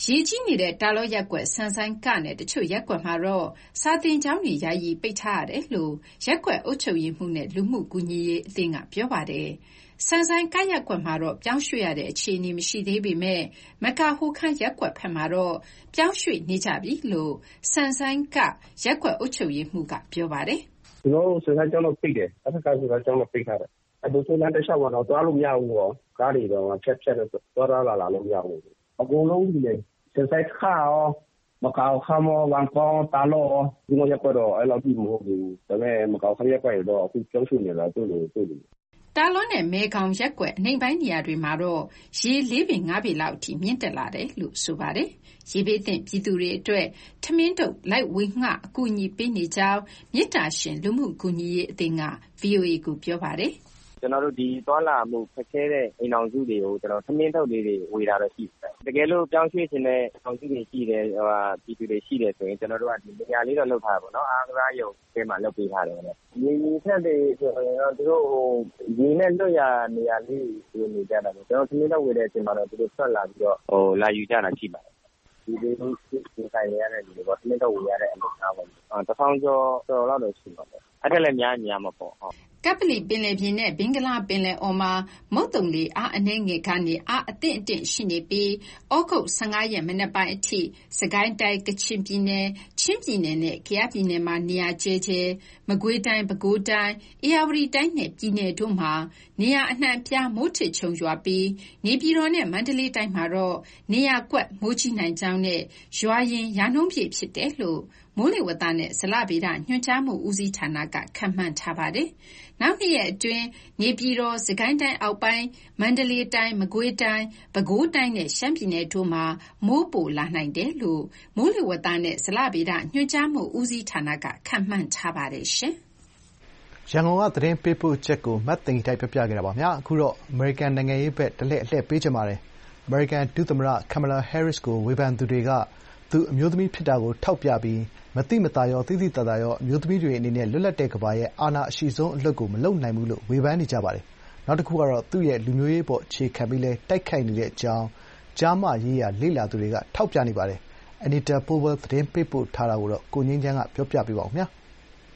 ရေကြီးနေတဲ့တာလောရပ်ကွက်ဆန်ဆိုင်ကနဲ့တချို့ရပ်ကွက်မှာတော့စာသင်ကျောင်းတွေယာယီပိတ်ထားရတယ်လို့ရပ်ကွက်အုပ်ချုပ်ရေးမှူးနဲ့လူမှုကူညီရေးအသင်းကပြောပါတယ်။ဆန်ဆိုင်ကရပ်ကွက်မှာတော့ပြောင်းရွှေ့ရတဲ့အခြေအနေမရှိသေးပေမဲ့မကာဟိုခန့်ရပ်ကွက်ဖက်မှာတော့ပြောင်းရွှေ့နေကြပြီလို့ဆန်ဆိုင်ကရပ်ကွက်အုပ်ချုပ်ရေးမှူးကပြောပါတယ်။ကျွန်တော်ဆန်ဆိုင်ကျောင်းတော့ပိတ်တယ်။အဲ့ဒါကဆိုတော့ကျောင်းတော့ပိတ်ထားတယ်။အခုဆိုလည်းတစ်လျှောက်တော့သွားလို့မရဘူးပေါ့။ကားတွေတော့ဖြတ်နဲ့သွားလာလို့မရဘူး။အကုန်လုံးဒီလေဆန်ဆိုင်ခါရောမကောက်ခမောဝန်ကောတာလောဒီလိုရကွက်တော့အဲ့လိုကြည့်မဟုတ်ဘူးဒါပေမဲ့မကောက်ခရက်ကွက်တော့အခုကျောင်းရွှေ့နေတာတွေ့လို့တာလောနဲ့မဲခေါင်ရက်ကွက်အနှိမ်ပိုင်းနေရာတွေမှာတော့ရေ4 ပေ5 ပေလောက်အထိမြင့်တက်လာတယ်လို့ဆိုပါတယ်ရေဘေးသင့်ပြည်သူတွေအတွက်ထမင်းတုပ်လိုက်ဝေငှအကူအညီပေးနေကြောင်းမြစ်တာရှင်လူမှုကူညီရေးအသင်းက VOA ကိုပြောပါတယ်ကျွန်တော်တို့ဒီသွားလာမှုဖက်ခဲတဲ့အိမ်အောင်စုတွေကိုကျွန်တော်သမင်းထုတ်လေးတွေဝေတာတော့ရှိတယ်။တကယ်လို့ပြောင်းရွှေ့ခြင်းတဲ့အောင်စုတွေရှိတယ်ပြည်သူတွေရှိတယ်ဆိုရင်ကျွန်တော်တို့ကဒီနေရာလေးတော့လုပ်ထားပါတော့။အားကစားရုံထဲမှာလုပ်ပေးထားတယ်လေ။ဒီထက်တွေဆိုရင်တော့သူတို့ရေနဲ့လွတ်ရနေရာလေးတွေနေကြတာပေါ့။ကျွန်တော်သမင်းထုတ်ဝေတဲ့အချိန်မှာတော့သူတို့ဆက်လာပြီးတော့လာယူကြတာရှိပါတယ်။ဒီလိုဒီဆိုင်ရတဲ့လူတွေပေါ့သမင်းထုတ်ဝေရတဲ့အနေအထားပေါ့။1000ကျော်လောက်တော့ရှိပါတော့။အဲ့ဒါလည်းများမှာပေါ့ဟုတ်ကပ္ပလီပင်လယ်ပြင်နဲ့ဘင်္ဂလားပင်လယ်အော်မှာမုတ်တုံလေအားအနှဲငယ်ကနေအားအသင့်ရှိနေပြီးဩဂုတ်15ရက်မနက်ပိုင်းအထိစကိုင်းတိုင်းကချင်ပြည်နယ်ချင်းပြည်နယ်နဲ့ကယားပြည်နယ်မှာနေရာကျဲမကွေးတိုင်းပဲခူးတိုင်းဧရာဝတီတိုင်းနဲ့ပြည်နယ်တို့မှာနေရာအနှံ့ပြားမိုးထစ်ချုံရွာပြီးနေပြည်တော်နဲ့မန္တလေးတိုင်းမှာတော့နေရာကွက်မိုးကြီးနိုင်ကြောင်းနဲ့ရွာရင်ရာနှုန်းပြည့်ဖြစ်တယ်လို့မိုးလေဝသနဲ့ဇလဗေဒညွှန်ကြားမှုဦးစီးဌာနကခန့်မှန်းထားပါတယ်။နောက်2ရက်အတွင်းနေပြည်တော်စကိုင်းတိုင်းအောက်ပိုင်းမန္တလေးတိုင်းမကွေးတိုင်းပဲခူးတိုင်းနဲ့ရှမ်းပြည်နယ်တို့မှာမိုးပိုလာနိုင်တယ်လို့မိုးလေဝသနဲ့ဇလဗေဒညွှန်ကြားမှုဦးစီးဌာနကခန့်မှန်းထားပါတယ်ရှင်။ရန်ကုန်ကသတင်းပေးပို့ချက်ကိုမတ်သိန်းတိုက်ပြောပြခဲ့တာပါ။အခုတော့အမေရိကန်နိုင်ငံရေးဘက်တလှည့်အလှည့်ပေးချင်ပါတယ်။အမေရိကန်ဒုသမ္မတကမ်မလာဟဲရစ်ကိုဝေဖန်သူတွေကသူအမျိုးသမီးဖြစ်တာကိုထောက်ပြပြီးမသိမသာရောသိသိသာသာရောအမျိုးသမီးတွေအနေနဲ့လွတ်လပ်တဲ့ကမ္ဘာရဲ့အာဏာအရှိဆုံးအလုပ်ကိုမလုပ်နိုင်ဘူးလို့ဝေဖန်နေကြပါတယ်။နောက်တခုကတော့သူ့ရဲ့လူမျိုးရေးအပေါ်အခြေခံပြီးလည်းတိုက်ခိုက်နေတဲ့အကြောင်းကျားမရေးရာလေ့လာသူတွေကထောက်ပြနေပါတယ်။ Anita Powell သတင်းပေးပို့ထားတာကိုကိုငြိမ်းချမ်းကပြောပြပေးပါဦး။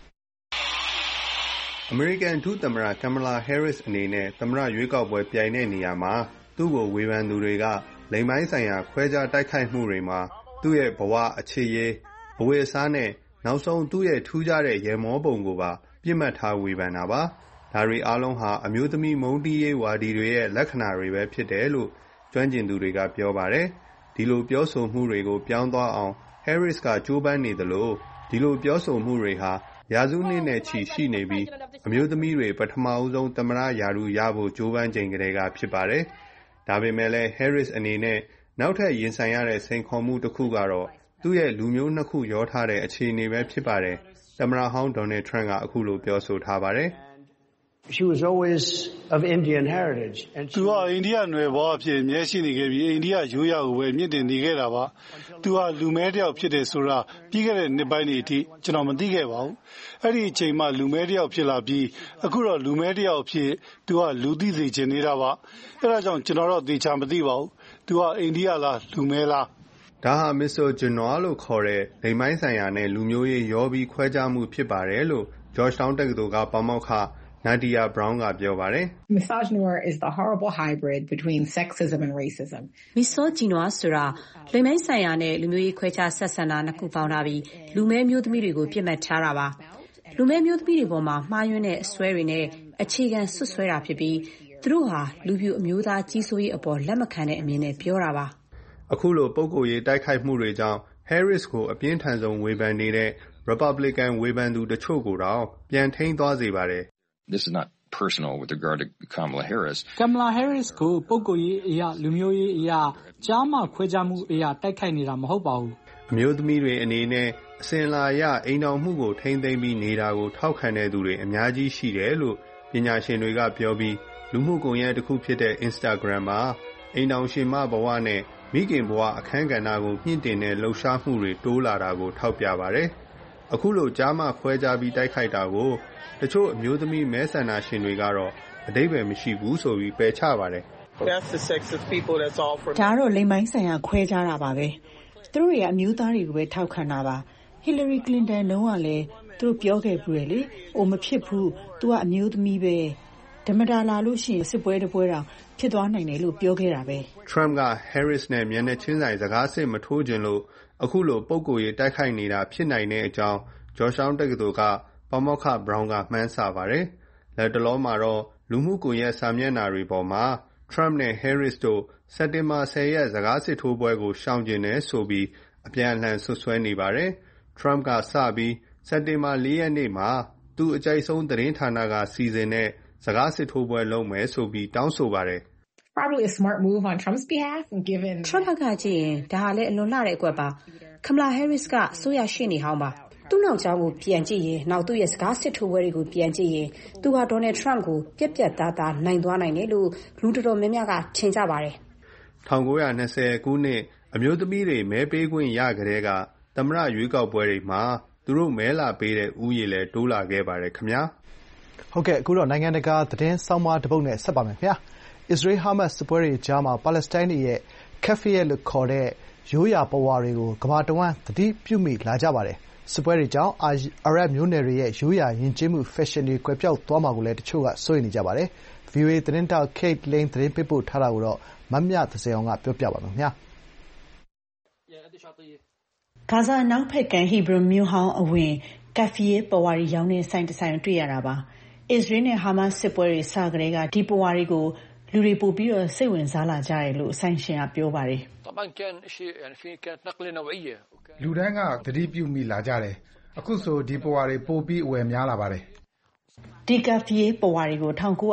အမေရိကန်ဒုသမ္မတကမ်မလာဟဲရစ်အနေနဲ့သမ္မတရွေးကောက်ပွဲပြိုင်တဲ့နေရာမှာသူ့ကိုဝေဖန်သူတွေကလိင်ပိုင်းဆိုင်ရာခွဲခြားတိုက်ခိုက်မှုတွေမှာသူ့ရဲ့ဘဝအခြေရေးအဝတ်အစားနဲ့နောက်ဆုံးသူ့ရဲ့ထူးခြားတဲ့ရဲမောပုံကိုပါပြစ်မှတ်ထားဝေဖန်တာပါ။ဒါတွေအားလုံးဟာအမျိုးသမီးမုန်းတီးရေးဝါဒီတွေရဲ့လက္ခဏာတွေပဲဖြစ်တယ်လို့ကျွမ်းကျင်သူတွေကပြောပါတယ်။ဒီလိုပြောဆိုမှုတွေကိုပြောင်းသွားအောင်ဟဲရစ်ကကြိုးပမ်းနေသလိုဒီလိုပြောဆိုမှုတွေဟာရာစုနှစ်နဲ့ချီရှိနေပြီးအမျိုးသမီးတွေပထမဦးဆုံးသမ္မတရာထူးရဖို့ကြိုးပမ်းချိန်ကတည်းကဖြစ်ပါတယ်။ဒါပေမဲ့လည်းဟဲရစ်အနေနဲ့နောက်ထပ်ရင်ဆိုင်ရတဲ့စိန်ခေါ်မှုတစ်ခုကတော့သူ့ရဲ့လူမျိုးနှစ်ခုရောထားတဲ့အခြေအနေပဲဖြစ်ပါတယ်။သမ္မတဟောင်းဒေါ်နယ်ထရန့်ကအခုလိုပြောဆိုထားပါတယ်။ She was always of Indian heritage and သူကအိန္ဒိယနွယ်ဘဝအဖြစ်အမြဲရှိနေခဲ့ပြီးအိန္ဒိယရိုးရာကိုပဲမြင့်တင်နေခဲ့တာပါ။သူဟာလူမဲတယောက်ဖြစ်တယ်ဆိုတာပြီးခဲ့တဲ့နှစ်ပိုင်းတွေအထိကျွန်တော်မသိခဲ့ပါဘူး။အဲ့ဒီအချိန်မှလူမဲတယောက်ဖြစ်လာပြီးအခုတော့လူမဲတယောက်ဖြစ်သူကလူသိစေချင်နေတာပါ။အဲ့ဒါကြောင့်ကျွန်တော်တော့သေချာမသိပါဘူး။သူကအိန္ဒိယလားလူမဲလားဒါဟာမစ္စတာဂျွန်နွာလို့ခေါ်တဲ့လိင်ပိုင်းဆိုင်ရာနဲ့လူမျိုးရေးရောပြီးခွဲခြားမှုဖြစ်ပါတယ်လို့ Georgetown တက္ကသိုလ်ကပါမောက္ခNadia Brown ကပြောပါတယ်။ Misogynoir is the horrible hybrid between sexism and racism. Misogynoir ဆိုတာလိင်ပိုင်းဆိုင်ရာနဲ့လူမျိုးရေးခွဲခြားဆက်ဆံတာနှစ်ခုပေါင်းထားပြီးလူမဲမျိုးသမီးတွေကိုပြစ်မှတ်ထားတာပါ။လူမဲမျိုးသမီးတွေပေါ်မှာမှားယွင်းတဲ့အစွဲတွေနဲ့အခြေခံဆွဆွဲတာဖြစ်ပြီးသူတို့ဟာလူပြူအမျိုးသားကြီးစိုးရေးအပေါ်လက်မခံတဲ့အမြင်နဲ့ပြောတာပါ။အခုလိုပုဂ္ဂိုလ်ရေးတိုက်ခိုက်မှုတွေကြောင့် Harris ကိုအပြင်းထန်ဆုံးဝေဖန်နေတဲ့ Republican ဝေဖန်သူတချို့ကိုတော့ပြန်ထိန်းသွားစေပါတယ်။ This is not personal with regard to Kamala Harris. Kamala Harris ကိုပုဂ္ဂိုလ်ရေးအရာလူမျိုးရေးအရာကြားမှခွဲခြားမှုအရာတိုက်ခိုက်နေတာမဟုတ်ပါဘူး။အမျိုးသမီးတွေအနေနဲ့အစဉ်အလာအရအိမ်တော်မှုကိုထိန်းသိမ်းပြီးနေတာကိုထောက်ခံတဲ့သူတွေအများကြီးရှိတယ်လို့ပညာရှင်တွေကပြောပြီးလူမှုကွန်ရက်တစ်ခုဖြစ်တဲ့ Instagram မှာအိမ်တော်ရှင်မဘဝနဲ့မိခင်ဘဝအခန်းကဏ္ဍကိုမြင့်တင်တဲ့လှုပ်ရှားမှုတွေတိုးလာတာကိုထောက်ပြပါတယ်။အခုလိုကြားမှခွဲခြားပြီးတိုက်ခိုက်တာကိုတချို့အမျိုးသမီးမဲဆန္ဒရှင်တွေကတော့အဓိပ္ပာယ်မရှိဘူးဆိုပြီးပယ်ချပါတယ်။ That's the sexist people that's all for ဒါကတော့လိင်ပိုင်းဆိုင်ရာခွဲခြားတာပါပဲသူတို့ရဲ့အမျိုးသားတွေကိုပဲထောက်ခံတာပါဟီလရီကလင်တန်လုံးဝလည်းသူတို့ပြောခဲ့ဘူးလေအိုမဖြစ်ဘူးသူကအမျိုးသမီးပဲဓမ္မတာလာလို့ရှိရင်စစ်ပွဲတစ်ပွဲတောင်ဖြစ်သွားနိုင်တယ်လို့ပြောခဲ့တာပဲ Trump က Harris နဲ့မျက်နှာချင်းဆိုင်စကားစစ်မထိုးခြင်းလို့အခုလိုပုံကိုယ်ရေးတိုက်ခိုက်နေတာဖြစ်နိုင်တဲ့အကြောင်း Georgetown တက္ကသိုလ်ကပါမောက္ခ Brown ကမှန်းဆပါတယ်လက်တလောမှာတော့လူမှုကွန်ရက်စာမျက်နှာတွေပေါ်မှာ Trump နဲ့ Harris တို့စက်တင်ဘာ 10 ရက်စကားစစ်ထိုးပွဲကိုရှောင်ကျဉ်တယ်ဆိုပြီးအပြန်အလှန်ဆွဆွဲနေပါတယ် Trump ကစပြီးစက်တင်ဘာ 4 ရက်နေ့မှာသူ့အကြိုက်ဆုံးသတင်းဌာနကစီစဉ်တဲ့စကားစစ်ထိုးပွဲလုပ်မယ်ဆိုပြီးတောင်းဆိုပါတယ် Probably a smart move on Trump's behalf given Trump ကကြည့်ရင်ဒါဟာလည်းအလွန်လှတဲ့အကွက်ပါ Kamala Harris ကအစိုးရရှေ့နေဟောင်းပါသူ့နောက်ကျောင်းကိုပြန်ကြည့်ရင်နောက်သူ့ရဲ့စကားစစ်ထိုးပွဲတွေကိုပြန်ကြည့်ရင်သူဟာ Donald Trump ကိုပြက်ပြက်သားသားနိုင်သွားနိုင်တယ်လို့လူတော်တော်များများကထင်ကြပါတယ် 1920ခုနှစ်အမျိုးသမီးတွေမဲပေးခွင့်ရကြတဲ့ကသမ္မတရွေးကောက်ပွဲတွေမှာသူတို့မဲလာပေးတဲ့ဥယျာဉ်လည်းတိုးလာခဲ့ပါတယ်ခင်ဗျာဟုတ်ကဲ့အခုတော့နိုင်ငံတကာသတင်းဆောင်းပါးတစ်ပုဒ်နဲ့ဆက်ပါမယ်ခင်ဗျာအစ္စရေးဟာမတ်စစ်ပွဲတွေကြားမှာပါလက်စတိုင်းတွေရဲ့ Kafir လို့ခေါ်တဲ့ရိုးရာပဝါတွေကိုကမ္ဘာတဝန်းသတိပြုမိလာကြပါတယ်စစ်ပွဲတွေကြောင့်အာရပ်မျိုးနယ်တွေရဲ့ရိုးရာယဉ်ကျေးမှု fashion တွေကွယ်ပြောက်သွားမှာကိုလည်းတချို့ကစိုးရိမ်နေကြပါတယ် VOA သတင်းတောက် Kate Lane သတင်းပေးပို့ထားတာကိုတော့မမြသဇင်အောင်ကပြောပြပါမယ်ခင်ဗျာဂါဇာနောက်ဖက်ကမ်းဟီဘရုန်မြို့ဟောင်းအဝင်ကဖီယေပဝါရီရောင်းတဲ့ဆိုင်တစ်ဆိုင်တွေ့ရတာပါအစ္စရေးနဲ့ဟာမတ်စစ်ပွဲတွေစကတည်းကဒီပဝါတွေကိုလူတွေပို့ပြီးတော့စိတ်ဝင်စားလာကြတယ်လို့ဆိုင်ရှင်ကပြောပါတယ်လူတိုင်းကသတိပြုမိလာကြတယ်အခုဆိုဒီပဝါတွေပို့ပြီးအဝယ်များလာပါတယ်ဒီကဖီယေပဝါတွေကို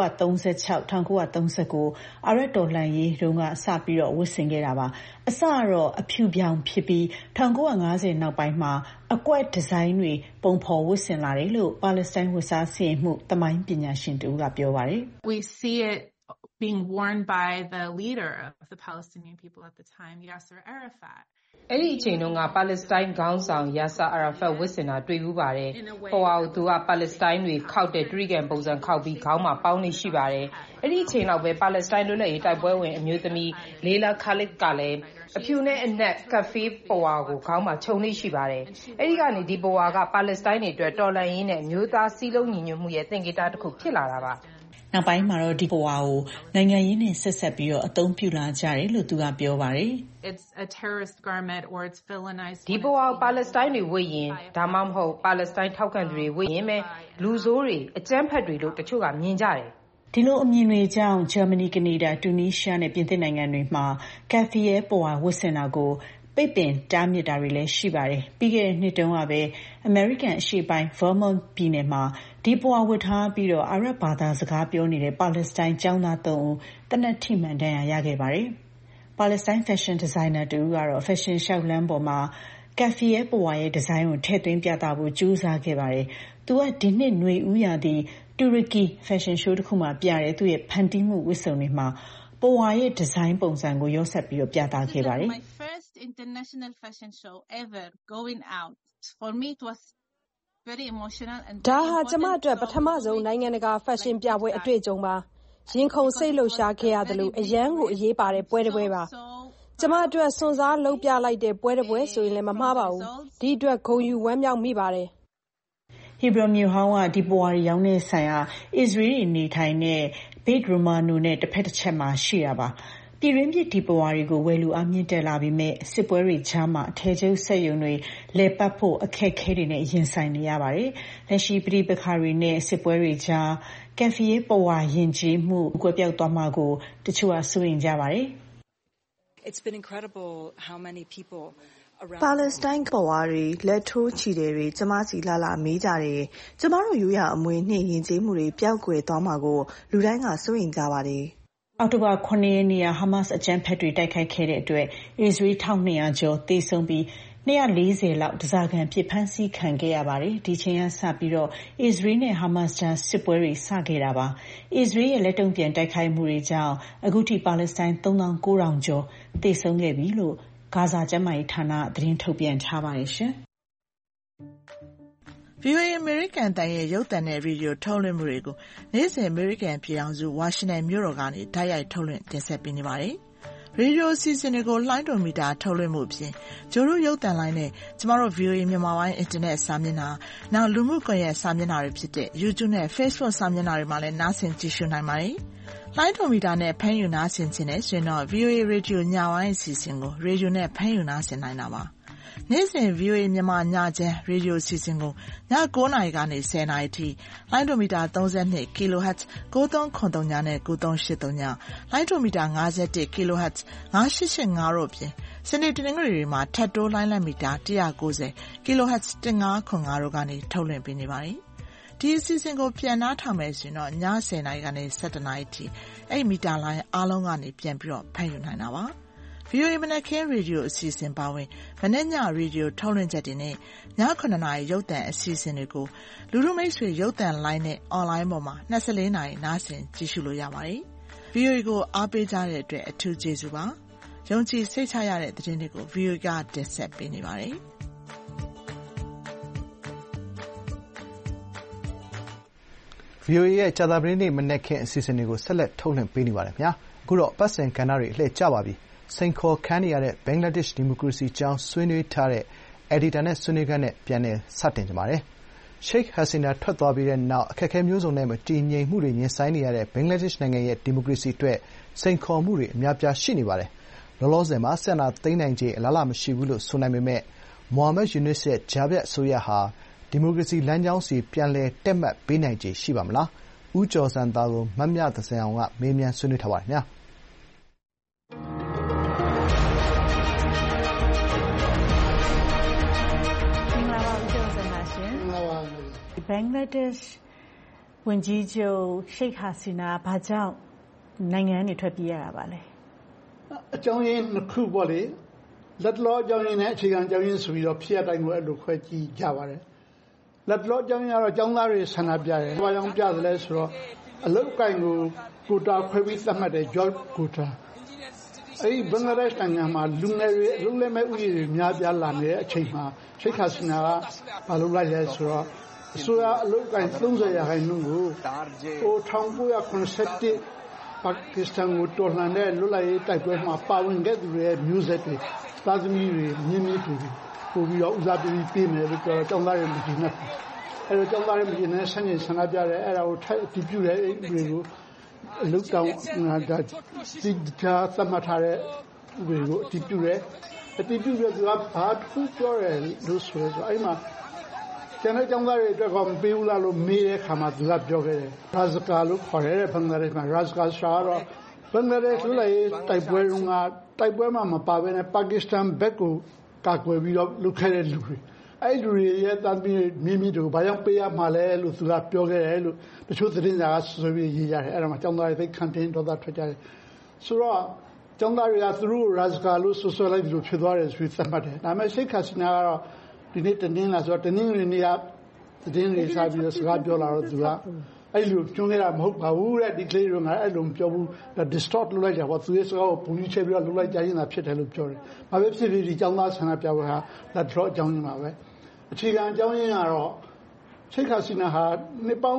1936 1939အာရပ်တော်လှန်ရေးတုန်းကစပြီးတော့ဝတ်ဆင်ခဲ့တာပါအစကတော့အဖြူပြောင်ဖြစ်ပြီး1950နောက်ပိုင်းမှာအကွက်ဒီဇိုင်းတွေပုံဖော်ဝတ်ဆင်လာတယ်လို့ပါလက်စတိုင်းဝတ်စားစီရင်မှုသမိုင်းပညာရှင်တူကပြောပါတယ် We see it being worn by the leader of the Palestinian people at the time Yasser Arafat အဲ့ဒီအချိန်တုန်းကပါလက်စတိုင်းခေါင်းဆောင် Yasser Arafat ဝတ်ဆင်တာတွေ့ဘူးပါတယ်။ဟိုဟာသူကပါလက်စတိုင်းတွေခောက်တဲ့တရိကန်ပုံစံခောက်ပြီးခေါင်းမှာပေါင်းနေရှိပါတယ်။အဲ့ဒီအချိန်လောက်ပဲပါလက်စတိုင်းလွတ်လပ်ရေးတိုက်ပွဲဝင်အမျိုးသမီး Leila Khalid ကလည်းအဖြူနဲ့အနက် cafe ပဝါကိုခေါင်းမှာခြုံနေရှိပါတယ်။အဲ့ဒီကနေဒီပဝါကပါလက်စတိုင်းတွေအတွက်တော်လှန်ရေးနဲ့မျိုးသားစည်းလုံးညီညွတ်မှုရဲ့သင်္ကေတတစ်ခုဖြစ်လာတာပါ။နောက်ပိုင်းမှာတော့ဒီပဝါကိုနိုင်ငံရေးနဲ့ဆက်ဆက်ပြီးတော့အသုံးပြုလာကြတယ်လို့သူကပြောပါတယ် It's a terrorist garment or it's villainized ဒီပဝါပါလက်စတိုင်းတွေဝတ်ရင်ဒါမှမဟုတ်ပါလက်စတိုင်းထောက်ခံသူတွေဝတ်ရင်ပဲလူဆိုးတွေအကြမ်းဖက်တွေလို့တချို့ကမြင်ကြတယ်ဒီလိုအမြင်တွေကြောင့်ဂျာမနီကနေဒါတူနီးရှားနဲ့ပြင်သစ်နိုင်ငံတွေမှာကဖီယေပဝါဝတ်ဆင်တာကိုပိတ်ပင်တားမြစ်တာတွေလည်းရှိပါတယ်ပြီးခဲ့တဲ့နှစ်တုန်းကပဲအမေရိကန်အရှေ့ပိုင်း Vermont ပြည်နယ်မှာဒီပဝါဝတ်ထားပြီးတော့အာရပ်ဘာသာစကားပြောနေတဲ့ပါလက်စတိုင်းကျောင်းသား3ဦးတနက်ထိမှန်ဒဏ်ရာရခဲ့ပါတယ်ပါလက်စတိုင်း fashion designer တူကတော့ fashion ရှောက်လမ်းပေါ်မှာကဖီယေပဝါရဲ့ဒီဇိုင်းကိုထည့်သွင်းပြသဖို့ကြိုးစားခဲ့ပါတယ်သူကဒီနှစ်နွေဦးရာသီတူရကီ fashion show တစ်ခုမှာပြတဲ့သူ့ရဲ့ဖန်တီးမှုဝတ်စုံတွေမှာပဝါရဲ့ဒီဇိုင်းပုံစံကိုရောဆက်ပြီးတော့ပြသခဲ့ပါတယ် international fashion show ever going out for me it was very emotional and ဒါဟာကျမအတွက်ပထမဆုံးနိုင်ငံတကာ fashion ပြပွဲအတွေ့အကြုံပါရင်ခုန်စိတ်လှုပ်ရှားခဲ့ရတယ်လို့အရန်ကိုအရေးပါတဲ့ပွဲတစ်ပွဲပါကျမအတွက်စွန့်စားလုပ်ပြလိုက်တဲ့ပွဲတစ်ပွဲဆိုရင်လည်းမမှားပါဘူးဒီအတွက်ဂုဏ်ယူဝမ်းမြောက်မိပါတယ်ဟီဘရုန်မြို့ဟောင်းကဒီပဝါရီရောင်းတဲ့ဆိုင်ဟာအစ္စရေးတွေနေထိုင်တဲ့ဘေ့ရိုမာနိုနဲ့တစ်ဖက်တစ်ချက်မှာရှိတာပါပြည်ရင်းပြည်ဒီပဝါတွေကိုဝယ်လူအမြင့်တက်လာပြီးမဲ့စစ်ပွဲတွေချားမှာအထည်ချုပ်စက်ရုံတွေလဲပတ်ဖို့အခက်အခဲတွေနဲ့ရင်ဆိုင်နေရပါတယ်လက်ရှိပြည်ပခါတွေနဲ့စစ်ပွဲတွေချားကဖီယေပဝါယဉ်ကျေးမှုကွယ်ပြောက်သွားမှာကိုတချို့ကစိုးရိမ်ကြပါတယ် It's been incredible how many people ပါလက်စတိုင်းပဝါတွေလက်ထိုးချီတယ်တွေကျမစီလာလာမေးကြတယ်ကျမတို့ရိုးရာအမွေနှင့်ယဉ်ကျေးမှုတွေပျောက်ကွယ်သွားမှာကိုလူတိုင်းကစိုးရိမ်ကြပါတယ်အောက်တိုဘာ9ရက်နေ့ဟာမတ်အကြမ်းဖက်တွေတိုက်ခိုက်ခဲ့တဲ့အတွက်အစ္စရေး1200ကျော်သေဆုံးပြီး240လောက်ဒဇာခံပြစ်ဖမ်းဆီးခံခဲ့ရပါတယ်ဒီချိန်ကစပြီးတော့အစ္စရေးနဲ့ဟာမတ်ကြားစစ်ပွဲတွေစခဲ့တာပါအစ္စရေးရဲ့လက်တုံ့ပြန်တိုက်ခိုက်မှုတွေကြောင့်အခုထိပါလက်စတိုင်း3900ကျော်သေဆုံးခဲ့ပြီလို့ဂါဇာကျန်းမာရေးဌာနသတင်းထုတ်ပြန်ထားပါတယ်ရှင် VOA အမေရိကန်အသံရဲ့ရုပ်သံနဲ့ရေဒီယိုထုတ်လွှင့်မှုတွေကိုနေ့စဉ်အမေရိကန်ပြည်ထောင်စုဝါရှင်တန်မြို့တော်ကနေတိုက်ရိုက်ထုတ်လွှင့်တင်ဆက်ပေးနေပါတယ်။ရေဒီယိုအစီအစဉ်တွေကိုလှိုင်းတော်မီတာထုတ်လွှင့်မှုအပြင်ကျိုးတို့ရုပ်သံလိုင်းနဲ့ကျမတို့ VOA မြန်မာပိုင်းအင်တာနက်စာမျက်နှာနောက်လူမှုကွန်ရက်စာမျက်နှာတွေဖြစ်တဲ့ YouTube နဲ့ Facebook စာမျက်နှာတွေမှာလည်းနားဆင်ကြည့်ရှုနိုင်ပါတယ်။လှိုင်းတော်မီတာနဲ့ဖမ်းယူနားဆင်ခြင်းနဲ့ဆိုရင်တော့ VOA ရေဒီယိုညပိုင်းအစီအစဉ်ကိုရေဒီယိုနဲ့ဖမ်းယူနားဆင်နိုင်တာပါ။နေ့စဉ် VOA မြန်မာညချမ်းရေဒီယိုအစီအစဉ်ကိုည9:00 နာရီကနေ10:00 နာရီထိလိုင်းဒိုမီတာ32 kHz 9303နဲ့9383လိုင်းဒိုမီတာ51 kHz 9885တို့ပြင်စနေတနင်္ဂနွေတွေမှာထပ်တိုးလိုင်းလက်မီတာ190 kHz 1505တို့ကနေထုတ်လွှင့်ပေးနေပါတယ်။ဒီအစီအစဉ်ကိုပြန်နှားထောင်မယ်ဆိုရင်တော့ည10:00 နာရီကနေ17:00 နာရီထိအဲ့မီတာလိုင်းအားလုံးကနေပြန်ပြီးတော့ဖမ်းယူနိုင်တာပါ။ VOA မနက်ခင်းရေဒီယိုအစီအစဉ်ပါဝင်မနက်ညရေဒီယိုထုတ်လွှင့်ချက်တွေနဲ့ည9:00 နာရီရုပ်သံအစီအစဉ်တွေကိုလူထုမိတ်ဆွေရုပ်သံလိုင်းနဲ့အွန်လိုင်းပေါ်မှာ24နာရီနားဆင်ကြည့်ရှုလို့ရပါတယ်။ VOA ကိုအားပေးကြတဲ့အတွက်အထူးကျေးဇူးပါ။ယုံကြည်စိတ်ချရတဲ့သတင်းတွေကို VOA ကတင်ဆက်ပေးနေပါတယ်။ VOA ရဲ့ကြာသပတေးနေ့မနက်ခင်းအစီအစဉ်တွေကိုဆက်လက်ထုတ်လွှင့်ပေးနေပါတယ်ခင်ဗျာ။အခုတော့ပတ်စဉ်ကဏ္ဍတွေအလှည့်ကျပါပြီ။စိန်ခေါ်ခံနေရတဲ့ဘင်္ဂလားဒေ့ရှ်ဒီမိုကရေစီအကြောင်းဆွေးနွေးထားတဲ့အယ်ဒီတာနဲ့ဆွေးနွေးခန်းနဲ့ပြန်လည်စတင်ကြပါတယ်။ ရှိတ်ဟာဆီနာထွက်သွားပြီးတဲ့နောက်အခက်အခဲမျိုးစုံနဲ့မတည်ငြိမ်မှုတွေရင်ဆိုင်နေရတဲ့ဘင်္ဂလားဒေ့ရှ်နိုင်ငံရဲ့ဒီမိုကရေစီအတွက်စိန်ခေါ်မှုတွေအများအပြားရှိနေပါတယ်။လောလောဆယ်မှာစစ်အာဏာသိမ်းနိုင်ခြေအလားအလာမရှိဘူးလို့ဆိုနိုင်ပေမယ့်မိုဟာမက်ယူနွတ်ရဲ့ကြားဖြတ်အစိုးရဟာဒီမိုကရေစီလမ်းကြောင်းဆီပြန်လည်တက်မှတ်ပေးနိုင်ခြေရှိပါမလား။ဦးကျော်ဇံသာကိုမမြသဇင်အောင်ကမေးမြန်းဆွေးနွေးထားပါတယ်ခင်ဗျာ။ဘင်္ဂလားဒေ့ရှ်ဝန်ကြီးချုပ်ရှိတ်ဟာဆီနာဘာကြောင့်နိုင်ငံကနေထွက်ပြေးရတာပါလဲအကြောင်းရင်းနှစ်ခုပေါ့လေလက်တလောအကြောင်းရင်းနဲ့အခြေခံအကြောင်းရင်းဆိုပြီးတော့ဖြစ်ရတိုင်းကိုအဲ့လိုခွဲကြည့်ကြပါတယ်လက်တလောအကြောင်းရင်းကတော့ကျောင်းသားတွေဆန္ဒပြတယ်ဘာကြောင့်ပြသလဲဆိုတော့အလုတ်ကိုင်ကိုတာခွဲပြီးသတ်မှတ်တဲ့ဂျော့ကိုတာအဲ့ဒီဘင်္ဂလားဒေ့ရှ်နိုင်ငံမှာလူငယ်တွေအလုံးလဲမဲ့ဥယျာဉ်တွေများပြားလာနေတဲ့အချိန်မှာရှိတ်ဟာဆီနာကဘာလုပ်လိုက်လဲဆိုတော့အစိုးရအလုပ်ကိုင်30% ရာခိုင်နှုန်းကို1987ပါကစ္စတန်ကိုတော်လှန်တဲ့လွတ်လပ်ရေးတိုက်ပွဲမှာပါဝင်ခဲ့သူတွေရဲ့မျိုးဆက်တွေသားသမီးတွေမြင်းမြစ်တွေပို့ပြီးတော့ဦးစားပေးမယ်လို့ပြောတော့ကျောင်းသားတွေမကြည့်နဲ့အဲ့တော့ကျောင်းသားတွေမကြည့်နဲ့ဆန့်ကျင်ဆန္ဒပြတယ်အဲ့ဒါကိုထိုက်အတည်ပြုတဲ့အဲ့တွေကိုအလုပ်တောင်းဒါဒီကြာသတ်မှတ်ထားတဲ့ဥပဒေကိုအတည်ပြုတယ်အတည်ပြုပြီးတော့ဘာသူပြောတယ်လို့ဆိုတော့အဲ့မှာကျန်တဲ့ကျောင်းသားတွေအတွက်ကမပေးဘူးလားလို့မေးတဲ့အခါမှာသူကပြောခဲ့တယ်ရာဇကာလို့ခေါ်တယ်ဘင်္ဂလားဒေ့ရှ်မှာရာဇကာရှာတော့ဘင်္ဂလားဒေ့ရှ်လူလိုက်တိုက်ပွဲကတိုက်ပွဲမှာမပါဘဲနဲ့ပါကစ္စတန်ဘက်ကိုကာကွယ်ပြီးတော့လုပ်ခဲ့တဲ့လူတွေအဲ့လူတွေရဲ့တန်ပြီးမြင်းမြစ်တို့ဘာကြောင့်ပေးရမှာလဲလို့သူကပြောခဲ့တယ်လို့တချို့သတင်းစာကဆွေးနွေးရေးကြတယ်အဲ့ဒါမှကျောင်းသားတွေသိခံတင်ဒေါသထွက်ကြတယ်ဆိုတော့ကျောင်းသားတွေကသူတို့ရာဇကာလို့ဆွဆွဲလိုက်လို့ဖြစ်သွားတယ်ဆိုပြီးသတ်မှတ်တယ်ဒါပေမဲ့ရှိတ်ခါစီနာကတော့ဒီနေ့တနင်္လာဆိုတော့တနင်္ဂနွေနေ့ကသတင်းတွေစပြီးတော့စကားပြောလာတော့သူကအဲ့လိုကျွန်းခဲ့တာမဟုတ်ပါဘူးတဲ့ဒီကလေးတွေကအဲ့လိုမပြောဘူးဒါ distort လုပ်လိုက်တာပေါ့သူရဲ့စကားကိုပုံကြီးချဲပြီးတော့လုပ်လိုက်ကြရင်သာဖြစ်တယ်လို့ပြောတယ်။ဘာပဲဖြစ်ဖြစ်ဒီကျောင်းသားဆန္ဒပြပွဲဟာလက်တော့အကြောင်းရင်းပါပဲ။အခြေခံအကြောင်းရင်းကတော့ရှိတ်ခါစီနာဟာနှစ်ပေါင်း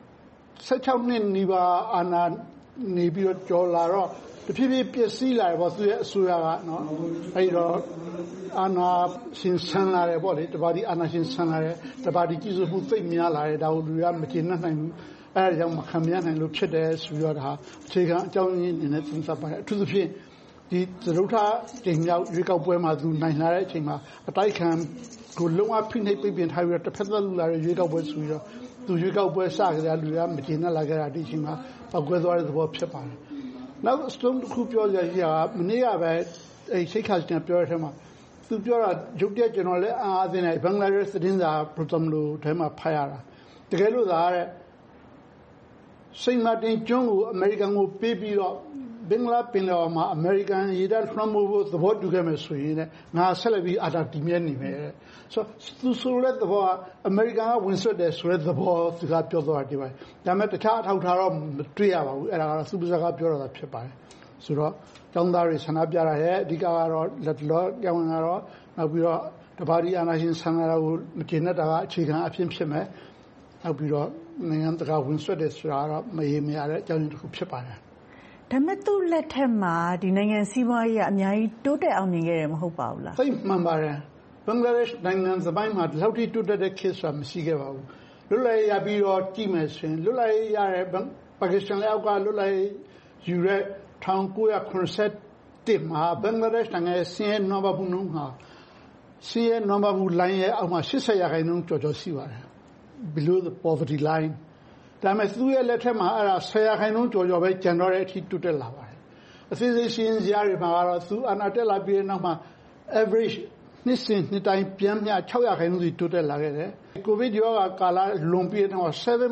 16နှစ်နီးပါးအာဏာနေပြီးတော့ကြော်လာတော့တဖြည်းဖြည်းပျက်စီးလာတယ်ပေါ့သူရဲ့အစိုးရကနော်အဲ့တော့အာဏာရှင်ဆန်းလာတယ်ပေါ့လေတပါတီအာဏာရှင်ဆန်းလာတယ်တပါတီကြီးစုမှုသိပ်များလာတယ်ဒါကိုလူတွေကမကျေနပ်နိုင်ဘူးအဲဒါကြောင့်မခံမရနိုင်လို့ဖြစ်တယ်ဆိုတော့ဒါအခြေခံအကြောင်းရင်းအနေနဲ့သုံးသပ်ပါတယ်အထူးသဖြင့်ဒီသရုပ်ထားတင်မြောက်ရွေးကောက်ပွဲမှာသူနိုင်လာတဲ့အချိန်မှာအတိုက်ခံကိုလုံးဝဖိနှိပ်ပိတ်ပင်ထားပြီးတော့တစ်ဖက်သက်လူလာတဲ့ရွေးကောက်ပွဲဆိုပြီးတော့သူရွေးကောက်ပွဲစကြတဲ့လူတွေကမကျေနပ်လာကြတာဒီအချိန်မှာပောက်ကွဲသွားတဲ့သဘောဖြစ်ပါတယ်နောက်စတုံးတစ်ခုပြောရရင်မနေ့ကပဲအဲရှိတ်ခါစတင်ပြောတဲ့အထက်မှာသူပြောတာရုပ်တရက်ကျွန်တော်လည်းအားအသင်းနဲ့ဘင်္ဂလားဒေ့ရှ်သတင်းစာပရိုဂရမ်လို့ထဲမှာဖတ်ရတာတကယ်လို့သာတဲ့စိတ်မတင်ကျွန်းကိုအမေရိကန်ကိုပေးပြီးတော့ဘင်္ဂလားပင်လယ်မှာအမေရိကန်ရေတပ်လွှမ်းမိုးဖို့သဘောတူခဲ့မယ်ဆိုရင်ငါဆက်လက်ပြီးအာတာတည်မြဲနေမယ်တဲ့ဆိုသူဆိုတဲ့သဘောကအမေရိကန်ကဝင်ဆွတ်တယ်ဆိုတဲ့သဘောသူကပြောသွားတယ်ပါတယ်ဒါပေမဲ့တခြားအထောက်ထားတော့မတွေ့ရပါဘူးအဲ့ဒါကတော့သူ့ပါစကားပြောတာဖြစ်ပါတယ်ဆိုတော့ကျောင်းသားတွေဆန္ဒပြတာရဲ့အဓိကကတော့လက်လောကျောင်းကတော့နောက်ပြီးတော့တတပါတီအာဏာရှင်ဆန္ဒကိုမကျေနပ်တာကအခြေခံအဖြစ်ဖြစ်မယ်နောက်ပြီးတော့နိုင်ငံတကာဝင်ဆွတ်တယ်ဆိုတာတော့မရေမရတဲ့အကြောင်းရင်းတစ်ခုဖြစ်ပါတယ်ဒါမဲ့သူ့လက်ထက်မှာဒီနိုင်ငံစီးပွားရေးကအများကြီးတိုးတက်အောင်မြင်ခဲ့တယ်မဟုတ်ပါဘူးလားသိမှန်ပါတယ်ဘင်္ဂလားဒေ့ရှ်နိုင်ငံသမိုင်းမှာဒီလောက်ထိတိုးတက်တဲ့ခေတ်ဆိုတာမရှိခဲ့ပါဘူးလွတ်လပ်ရေးရပြီးတော့ကြည့်မယ်ဆိုရင်လွတ်လပ်ရေးရတဲ့ပါကစ္စတန်လက်အောက်ကလွတ်လပ်ရေးယူတဲ့1981မှာဘင်္ဂလားဒေ့ရှ်နိုင်ငံရဲ့ဆင်းရဲနွမ်းပါးမှုနှုန်းဟာဆင်းရဲနွမ်းပါးမှုလိုင်းရဲ့အောက်မှာ80%ကျော်ကျော်ရှိပါတယ် below the poverty line ဒါမဲ့သူ့ရဲ့လက်ထက်မှာအဲ့ဒါ10%ကျော်ကျော်ပဲကျန်တော့တဲ့အထိတိုးတက်လာပါတယ်အသေးစိတ်ရှင်းစရာတွေမှာကတော့သူအာဏာတက်လာပြီးတဲ့နောက်မှာ average နှစ်စဉ်နှစ်တိုင်းပြန်မျှ6%စီတိုးတက်လာခဲ့တယ်ကိုဗစ်ရောဂါကာလလွန်ပြီးတဲ့နောက်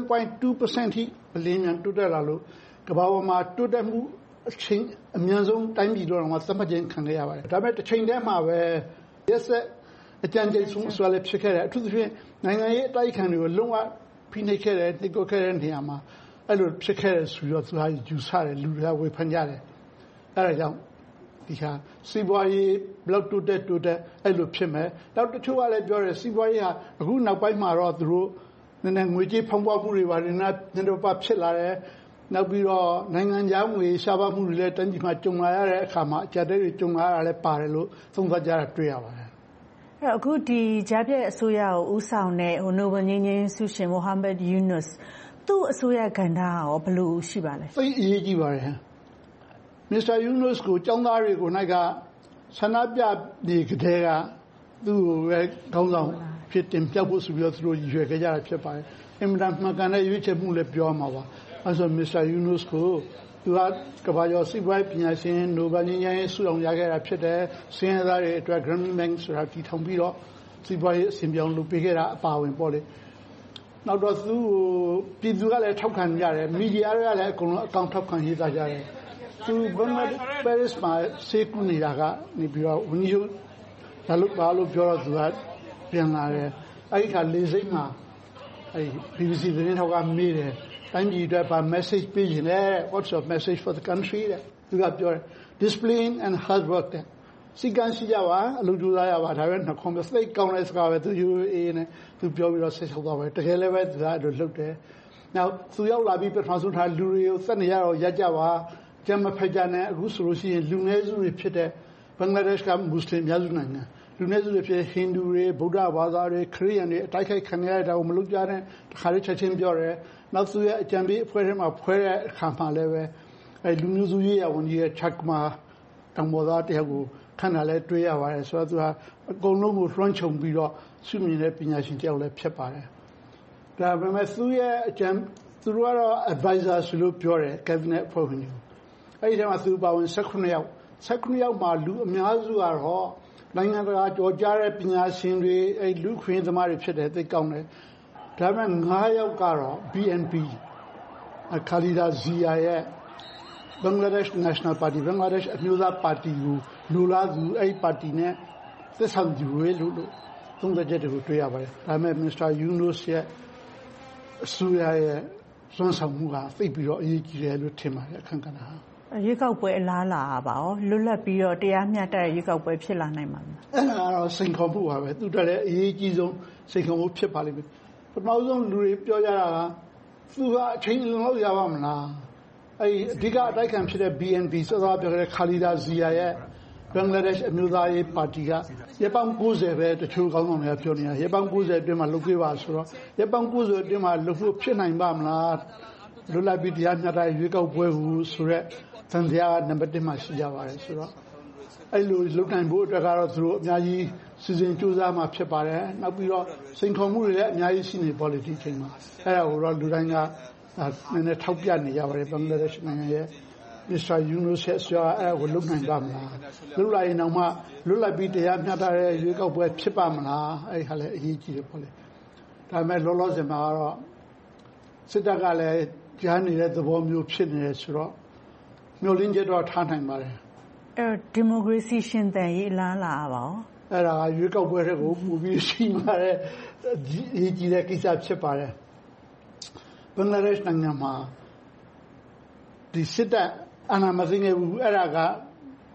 7.2% ထိအလင်းမြန်တိုးတက်လာလို့ကမ္ဘာပေါ်မှာတိုးတက်မှုအချိန်အများဆုံးတိုင်းပြည်တော်မှာသတ်မှတ်ခြင်းခံခဲ့ရပါတယ်ဒါပေမဲ့တစ်ချိန်တည်းမှာပဲရက်ဆက်အကြံကြိတ်ဆုံးဆွဲလည်းဖြစ်ခဲ့တယ်အထူးသဖြင့်နိုင်ငံရေးအတိုက်အခံတွေကိုလုံးဝဖိနှိပ်ခဲ့တယ်နှိပ်ကွပ်ခဲ့တဲ့နေရာမှာအဲ့လိုဖြစ်ခဲ့တယ်ဆိုတော့သူကယူဆတယ်လူတွေကဝေဖန်ကြတယ်အဲ့ဒါကြောင့်ဒီဟာစီးပွားရေးဘလောက်တိုးတက်အဲ့လိုဖြစ်မယ်နောက်တစ်ချို့ကလည်းပြောတယ်စီးပွားရေးဟာအခုနောက်ပိုင်းမှာတော့သူတို့နည်းနည်းငွေကြေးဖောင်းပွားမှုတွေပါနည်းနည်းတော့ဖြစ်လာတယ်နောက်ပြီးတော့နိုင်ငံခြားငွေရှားပါမှုတွေလည်းတန်းကြီးမှကြုံလာရတဲ့အခါမှာအကြက်တွေကြုံလာရတာလည်းပါတယ်လို့သုံးသပ်ကြတာတွေ့ရပါတယ်အဲ့အခုဒီကြားပြည့်အစိုးရကိုဦးဆောင်တဲ့နိုဘယ်ငြိမ်းချမ်းဆုရှင်မိုဟာမက်ယူနွတ်သူ့အစိုးရကဏ္ဍရောဘယ်လိုရှိပါလဲသိအရေးကြီးပါတယ်မစ္စတာယူနွတ်ကိုចောင်းသားတွေကိုနိုင်ကဆန္ဒပြနေကြတဲ့ကသူ့ကိုပဲခေါင်းဆောင်ဖြစ်တင်ပြဖို့ဆိုပြီးတော့သူတို့ရွေခဲ့ကြတာဖြစ်ပါတယ်အင်မတန်မှန်ကန်တဲ့ရွေးချယ်မှုလည်းပြောမှာပါအဲဆိုမစ္စတာယူနွတ်ကိုသူကကမ္ဘာကျော်စီးပွားရေးပညာရှင်နိုဘယ်ငြိမ်းချမ်းရေးဆုတောင်းရခဲ့တာဖြစ်တယ်ဆင်းရဲသားတွေအတွက် Grammy Bank ဆိုတာတည်ထောင်ပြီးတော့စီးပွားရေးအဆင်ပြေအောင်လုပ်ပေးခဲ့တာအပါဝင်ပေါ့လေနောက်တော့သူ့ပြည်သူကလည်းထောက်ခံကြတယ်မီဒီယာတွေကလည်းအကုန်လုံးအကောင့်ထောက်ခံရေးသားကြတယ်သူဘင်္ဂလားပဲရစ်မှာစေကူနေတာကနေပြီးတော့ဝန်ကြီးချုပ်ဒါလို့ပါလို့ပြောတော့သူကပြန်လာတယ်အဲ့ဒီခါလေးစိတ်မှာအဲ့ BBC သတင်းထောက်ကမေးတယ်တိုင်းပြည်အတွက်ပါ message ပေးရင်လည်း what's your message for the country တဲ့သူကပြောတယ် discipline and hard work တဲ့စီကံရှိကြပါအလုပ်ကြိုးစားရပါဒါပဲနှခေါင်းပြစိတ်ကောင်းတဲ့စကားပဲသူအေးနဲ့သူပြောပြီးတော့ဆက်ဆောက်သွားပဲတကယ်လည်းပဲသူကအဲ့လိုလုပ်တယ်နောက်သူရောက်လာပြီးပထမဆုံးထားလူတွေကိုစက်နေရတော့ရက်ကြပါကျမဖက်ကြနဲ့အခုဆိုလို့ရှိရင်လူနည်းစုတွေဖြစ်တဲ့ဘင်္ဂလားဒေ့ရှ်ကမွတ်စလင်များစုနိုင်ငံလူနည်းစုတွေဖြစ်ဟိန္ဒူတွေဗုဒ္ဓဘာသာတွေခရစ်ယာန်တွေအတိုက်ခိုက်ခံရတဲ့ဒါကိုမလုပ်ကြတဲ့တခါလေးချက်ချင်းပြောတယ်နောက်သူရဲ့အကြံပေးအဖွဲ့ထဲမှာဖွဲ့တဲ့အခါမှာလည်းပဲအဲလူမျိုးစုရေးရဝန်ကြီးရဲ့ချက်မှာတောင်ပေါ်သားတယောက်ကိုခန့်တာလည်းတွေ့ရပါတယ်ဆိုတော့သူကအကုန်လုံးကိုလွှမ်းခြုံပြီးတော့စုမြင်တဲ့ပညာရှင်တယောက်လည်းဖြစ်ပါတယ်ဒါပေမဲ့သူရဲ့အကြံသူတို့ကတော့ advisor ဆိုလို့ပြောတယ် cabinet အဖွဲ့ဝင်တွေအဲ့ဒီထဲမှာသူပါဝင်19ယောက်မှာလူအများစုကတော့နိုင်ငံတကာကြော်ကြားတဲ့ပညာရှင်တွေအဲ့လူခွင့်သမားတွေဖြစ်တယ်သိကောင်းတယ်ဒါပေမဲ့9ယောက်ကတော့ BNP ခါလီဒါဇီယာရဲ့ဘင်္ဂလားဒေ့ရှ် National Party ဘင်္ဂလားဒေ့ရှ်အမျိုးသားပါတီကိုလူလာသူအဲ့ပါတီနဲ့သက်ဆိုင်သူတွေလို့သုံးသပ်ချက်တွေကိုတွေ့ရပါတယ်ဒါပေမဲ့ Mr. Yunus ရဲ့အစိုးရရဲ့စွမ်းဆောင်မှုကသိပြီးတော့အရေးကြီးတယ်လို့ထင်ပါတယ်အခန့်ကဏ္ဍဟာရွေးကောက်ပွဲအလားလာပါရောလွတ်လပ်ပြီးတော့တရားမျှတတဲ့ရွေးကောက်ပွဲဖြစ်လာနိုင်မှာမလားအဲ့ဒါတော့စိန်ခေါ်မှုပါပဲသူတို့လည်းအရေးကြီးဆုံးစိန်ခေါ်မှုဖြစ်ပါလိမ့်မယ်ပထမဆုံးလူတွေပြောကြတာကသူကအချိန်လုံလောက်ရပါမလားအဲ့အဓိကအတိုက်ခံဖြစ်တဲ့ BNP စောစောပြောခဲ့တဲ့ခါလီဒါဇီယာရဲ့ဘင်္ဂလားဒေ့ရှ်အမျိုးသားရေးပါတီကရပ်ပေါင်း90ပဲတချို့ကောင်းဆောင်တွေကပြောနေတာရပ်ပေါင်း90အတွင်းမှာလုပ်ခဲ့ပါဆိုတော့ရပ်ပေါင်း90အတွင်းမှာလုပ်ဖို့ဖြစ်နိုင်ပါမလားလွတ်လပ်ပြီးတရားမျှတတဲ့ရွေးကောက်ပွဲကိုဆိုရက်သံဃာနံပါတ်1မှာရှိကြပါတယ်ဆိုတော့အဲ့လိုလုပ်နိုင်ဖို့အတွက်ကတော့သူတို့အများကြီးစီစဉ်ကြိုးစားမှဖြစ်ပါတယ်နောက်ပြီးတော့စိန်ခေါ်မှုတွေလည်းအများကြီးရှိနေ policy ချိန်မှာအဲ့ဒါကိုတော့လူတိုင်းကနည်းနည်းထောက်ပြနေကြပါတယ်ဘင်္ဂလားဒေ့ရှ်နိုင်ငံရဲ့ Mr. Yunus ရဲ့ဆွေအဲ့ဒါကိုလုပ်နိုင်ပါမလားလွတ်လပ်ရင်တော့မှလွတ်လပ်ပြီးတရားမျှတတဲ့ရွေးကောက်ပွဲဖြစ်ပါမလားအဲ့ဒါလည်းအရေးကြီးတယ်ပေါ့လေဒါပေမဲ့လောလောဆယ်မှာတော့စစ်တပ်ကလည်းကြားနေတဲ့သဘောမျိုးဖြစ်နေတယ်ဆိုတော့မျိုးလင်းချက်တော့ထားနိုင်ပါတယ်ဒီမိုကရေစီရှင်သန်ရေးလားလာပါဘောအဲ့ဒါရွေးကောက်ပွဲတွေကိုပူပြီးရှိမှတဲ့အရေးကြီးတဲ့ကိစ္စဖြစ်ပါတယ်ဘင်္ဂလားဒေ့ရှ်နိုင်ငံမှာဒီစစ်တပ်အာဏာမသိနေဘူးအဲ့ဒါက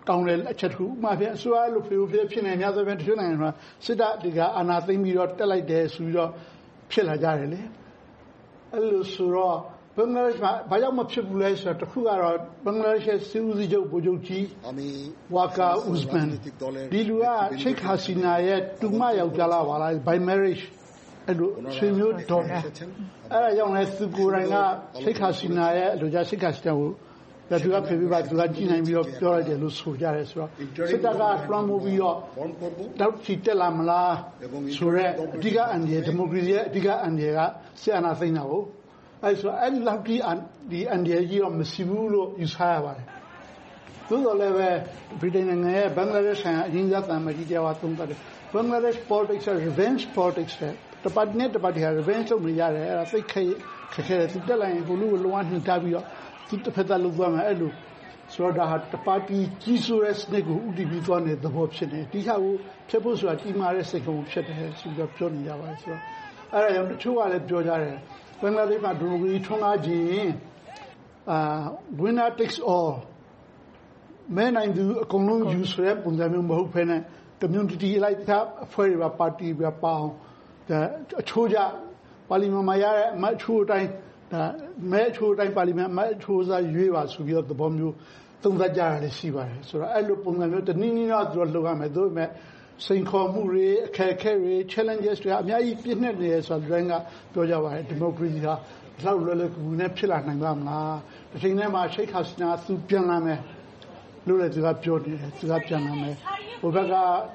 ကောင်းတဲ့အချက်တစ်ခုဥပမာဖြင့်အစိုးရလို့ဖြစ်နေများသောဖြင့်တချို့နိုင်ငံတွေကစစ်တပ်တွေကအာဏာသိမ်းပြီးတော့တက်လိုက်တယ်ဆိုပြီးတော့ဖြစ်လာကြတယ်လေအဲ့လိုဆိုတော့ဘင်္ဂလားဒေ့ရှ်မှာဘာကြောင့်မဖြစ်ဘူးလဲဆိုတော့တစ်ခုကတော့ဘင်္ဂလားဒေ့ရှ်စစ်ဦးစီးချုပ်ဗိုလ်ချုပ်ကြီးဝါကာဥစမန်ဒီလူကရှိတ်ဟာစီနာရဲ့တူမယောက်ျားလားပါလား by marriage အဲ့လိုဆွေမျိုးတော်တယ်အဲ့ဒါကြောင့်လည်းသူကိုယ်တိုင်ကရှိတ်ဟာစီနာရဲ့လူကြရှိတ်ဟာစီနာကိုသူကဖေးပြီးပါသူကကြည့်နိုင်ပြီးတော့ပြောလိုက်တယ်လို့ဆိုကြတယ်ဆိုတော့စစ်တပ်ကလွှမ်းမိုးပြီးတော့တောက်ချီတက်လာမလားဆိုတော့အဓိကအန်ဒီဒီမိုကရေစီရဲ့အဓိကအန်ဒီကစစ်အာဏာသိမ်းတာကိုအဲ့ဆိုအဲ့လောက်ဒီအန်ဒီကြီးတော့မရှိဘူးလို့ယူဆရပါတယ်သို့တော်လည်းပဲဗြိတိန်နိုင်ငံရဲ့ဘင်္ဂလားဒေ့ရှ်အရင်ကတည်းကကြီးကြွားသုံးတယ်ဘင်္ဂလားဒေ့ရှ် politics က revenge politics တပတ်နဲ့တပတ်တည်း revenge လုပ်နေရတယ်အဲ့ဒါသိခဲတယ်သူတက်လိုက်ရင်ကိုလူကိုလုံးဝနှိမ့်ထားပြီးတော့သူတစ်ဖက်သားလုပ်သွားမယ်အဲ့လိုဆိုတော့ဒါဟာတပါတီကြီးဆိုတဲ့စနစ်ကိုဥတီပြီးသွားတဲ့သဘောဖြစ်နေဒီဟာကိုဖြစ်ဖို့ဆိုတာကြီးမားတဲ့စိတ်ကုံဖြစ်တယ်ဆိုပြီးတော့ပြောနေကြပါတယ်ဆိုတော့အဲ့ဒါကြောင့်တချို့ကလည်းပြောကြတယ်ဘင်္ဂလားဒေ့ရှ်မှာဒီမိုကရေစီထွန်းကားခြင်းwinner takes all မဲနိုင်သူအကုန်လုံးယူဆိုတဲ့ပုံစံမျိုးမဟုတ်ဘဲနဲ့ community လိုက်တာအဖွဲ့တွေပါတီတွေပါအောင်အချိုးကြပါလီမန်မှာရတဲ့အမတ်ချိုးအတိုင်းမဲချိုးအတိုင်းပါလီမန်မဲချိုးစားရွေးပါဆိုပြီးတော့သဘောမျိုးသုံးသပ်ကြရတယ်ရှိပါတယ်ဆိုတော့အဲ့လိုပုံစံမျိုးတနည်းနည်းတော့သူတို့လုပ်ရမယ်သို့ပေမဲ့စိန်ခေါ်မှုတွေအခက်အခဲတွေ challenges တွေအများကြီးပြည့်နေတယ်ဆိုတော့တိုင်းကပြောကြပါတယ်ဒီမိုကရေစီဟာလောက်လွယ်လွယ်ကူကူနဲ့ဖြစ်လာနိုင်ပါမလားဒီချိန်ထဲမှာရှိတ်ဟာစနာသူပြန်လာမယ်လို့လည်းသူကပြောတယ်သူကပြန်လာမယ်ဟိုဘက်က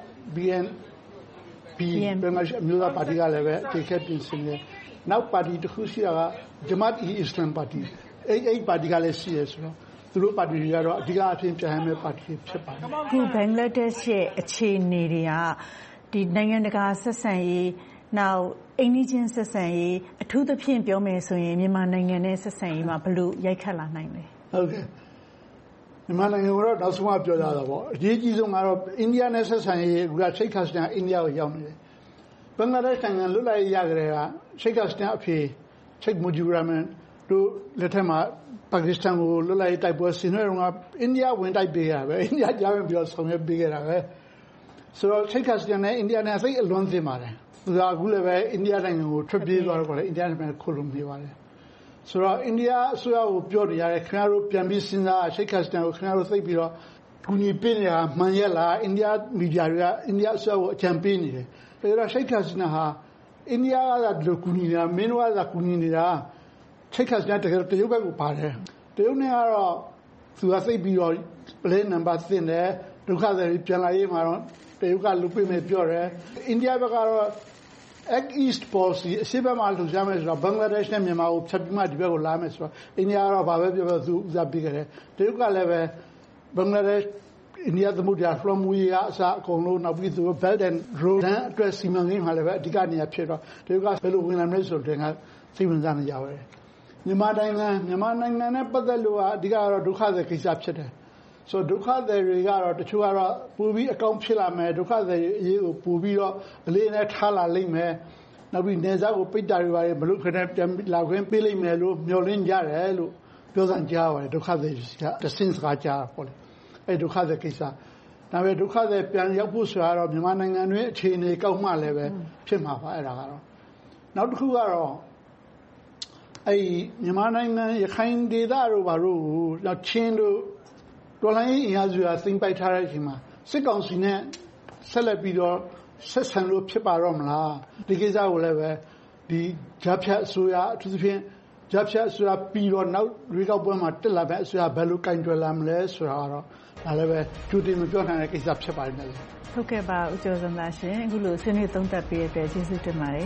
BNP ဘင်္ဂလားဒေ့ရှ်အမျိုးသားပါတီကလည်းပဲတိကျပြင်ဆင်တယ်နောက်ပါတီတစ်ခုရှိတာက Jamaat-e-Islam ပါတီအဲ့ပါတီကလည်းရှိရဆိုတော့သူတို့ပါတီတွေကတော့အဓိကအဖြစ်ပြန်ရမယ့်ပါတီဖြစ်ပါတယ်ခုဘင်္ဂလားဒေ့ရှ်ရဲ့အခြေအနေတွေကဒီနိုင်ငံတကာဆက်ဆံရေးနောက်အိမ်နီးချင်းဆက်ဆံရေးအထူးသဖြင့်ပြောမယ်ဆိုရင်မြန်မာနိုင်ငံနဲ့ဆက်ဆံရေးမှာဘယ်လိုရိုက်ခတ်လာနိုင်လဲဟုတ်ကဲ့မြန်မာနိုင်ငံကတော့နောက်ဆုံးမှပြောကြတာပေါ့အရေးကြီးဆုံးကတော့အိန္ဒိယနဲ့ဆက်ဆံရေးကရှိတ်ခါစတန်အိန္ဒိယကိုရောက်နေတယ်ဘင်္ဂလားဒေ့ရှ်နိုင်ငံလွတ်လပ်ရေးရကြတဲ့ကရှိတ်ခါစတန်အဖေရှိတ်မူဂျူရာမန်တို့လက်ထက်မှာပါကစ္စတန်ကိုလွတ်လပ်ရေးတိုက်ပွဲဆင်နွှဲတော့အိန္ဒိယဝင်တိုက်ပေးရပဲအိန္ဒိယကြားဝင်ပြီးတော့ဆောင်ရွက်ပေးခဲ့တာပဲဆိုတော့ရှိတ်ခါစတန်နဲ့အိန္ဒိယနဲ့သိအလွန်သင်ပါတယ်သူကအခုလည်းပဲအိန္ဒိယနိုင်ငံကိုထွက်ပြေးသွားတော့လေအိန္ဒိယနိုင်ငံခိုးလုံနေပါတယ်ဆိုတော့အိန္ဒိယအစိုးရကိုပြောနေရတယ်ခင်ဗျားတို့ပြန်ပြီးစဉ်းစားရှိတ်ခါစတန်ကိုခင်ဗျားတို့သိပြီးတော့ကူညီပေးနေတာမှန်ရဲ့လားအိန္ဒိယမီဒီယာတွေကအိန္ဒိယအစိုးရကိုအကြံပေးနေတယ်ဒါကြောင့်ရှိတ်ခါစတန်ဟာအိန္ဒိယကလည်းကူညီနေတာမင်းတို့ကကူညီနေတာရှိတ်ခါစတန်တကယ်တရုတ်ဘက်ကိုပါတယ်တရုတ်နဲ့ကတော့သူကသိပြီးတော့ plane number သင်တယ်ဒုက္ခတွေပြန်လာရေးမှာတော့တရုတ်ကလူပေးမယ်ပြောတယ်အိန္ဒိယဘက်ကတော့ Act East Policy အရှိဘက်မှာလှုပ်ရှားမယ်ဆိုတော့ဘင်္ဂလားဒေ့ရှ်နဲ့မြန်မာကိုဖြတ်ပြီးမှဒီဘက်ကိုလာမယ်ဆိုတော့အိန္ဒိယကတော့ဘာပဲပြောပြောသူဦးစားပေးကြတယ်တရုတ်ကလည်းပဲဘင်္ဂလားဒေ့ရှ်အိန္ဒိယသမုဒ္ဒရာဖလော်မူရီကအစအကုန်လုံးနောက်ပြီးသူ Belt and Road အတွက်စီမံကိန်းမှာလည်းပဲအဓိကနေရာဖြစ်တော့တရုတ်ကဘယ်လိုဝင်လာမလဲဆိုတော့တင်ကသိဝင်စားနေကြပါတယ်မြန်မာနိုင်ငံနဲ့ပတ်သက်လို့အဓိကတော့ဒုက္ခသည်ကိစ္စဖြစ်တယ်ဆိုတော့ဒုက္ခသည်တွေကတော့တချို့ကတော့ပူပြီးအကောင့်ဖြစ်လာမယ်ဒုက္ခသည်အရေးကိုပူပြီးတော့အလေးနဲ့ထားလာလိမ့်မယ်နောက်ပြီးနေစားကိုပိတ်တာတွေပါတယ်မလို့ခနဲ့ပြန်လာခွင့်ပေးလိမ့်မယ်လို့မျှော်လင့်ကြတယ်လို့ပြောစံကြားပါတယ်ဒုက္ခသည်ကတဆင်းစကားကြားပေါ့လေအဲဒုက္ခသည်ကိစ္စဒါပေမဲ့ဒုက္ခသည်ပြန်ရောက်ဖို့ဆိုတော့မြန်မာနိုင်ငံတွင်အခြေအနေကောက်မှလည်းပဲဖြစ်မှာပါအဲ့ဒါကတော့နောက်တစ်ခုကတော့အဲ့မြန်မာနိုင်ငံရခိုင်ဒေသတို့ဘာလို့နောက်ချင်းတို့တော်လိုင်းအင်အားစုကသိမ်းပိုက်ထားတဲ့အချိန်မှာစစ်ကောင်စီနဲ့ဆက်လက်ပြီးတော့ဆက်ဆံလို့ဖြစ်ပါတော့မလားဒီကိစ္စကိုလည်းပဲဒီဂျာဖြတ်အစိုးရအထူးသဖြင့်ဂျာဖြတ်အစိုးရပြီးတော့နောက်ရွေးကောက်ပွဲမှာတက်လာတဲ့အစိုးရဘယ်လိုကင်တွယ်လာမလဲဆိုတာကတော့ဒါလည်းပဲကြိုတင်မပြောနိုင်တဲ့ကိစ္စဖြစ်ပါတယ်လေဟုတ်ကဲ့ပါဦးကျော်စံသာရှင်အခုလိုဆွေးနွေးသုံးသပ်ပေးရတဲ့ကျေးဇူးတင်ပါတယ်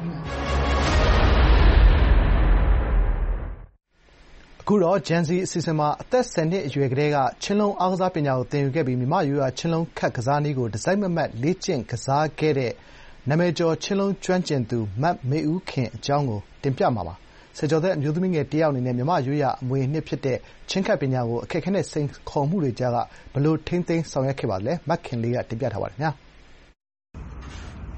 အခုတော့ Gen Z အစီအစဉ်မှာအသက်10နှစ်အရွယ်ကလေးကချင်းလုံးအားကစားပညာကိုသင်ယူခဲ့ပြီးမြမရိုးရာချင်းလုံးခတ်ကစားနည်းကိုဒီဇိုင်းမမတ်လေ့ကျင့်ကစားခဲ့တဲ့နာမည်ကျော်ချင်းလုံးကျွမ်းကျင်သူမတ်မေဦးခင်အကြောင်းကိုတင်ပြမှာပါ။ဆယ်ကျော်သက်အမျိုးသမီးငယ်တယောက်အနေနဲ့မြမရိုးရာအမွေအနှစ်ဖြစ်တဲ့ချင်းခတ်ပညာကိုအခက်အခဲနဲ့စိန်ခေါ်မှုတွေကြားကဘယ်လိုထိန်းသိမ်းဆောင်ရွက်ခဲ့ပါလဲ။မတ်ခင်လေးကတင်ပြထားပါတယ်ခင်ဗျာ။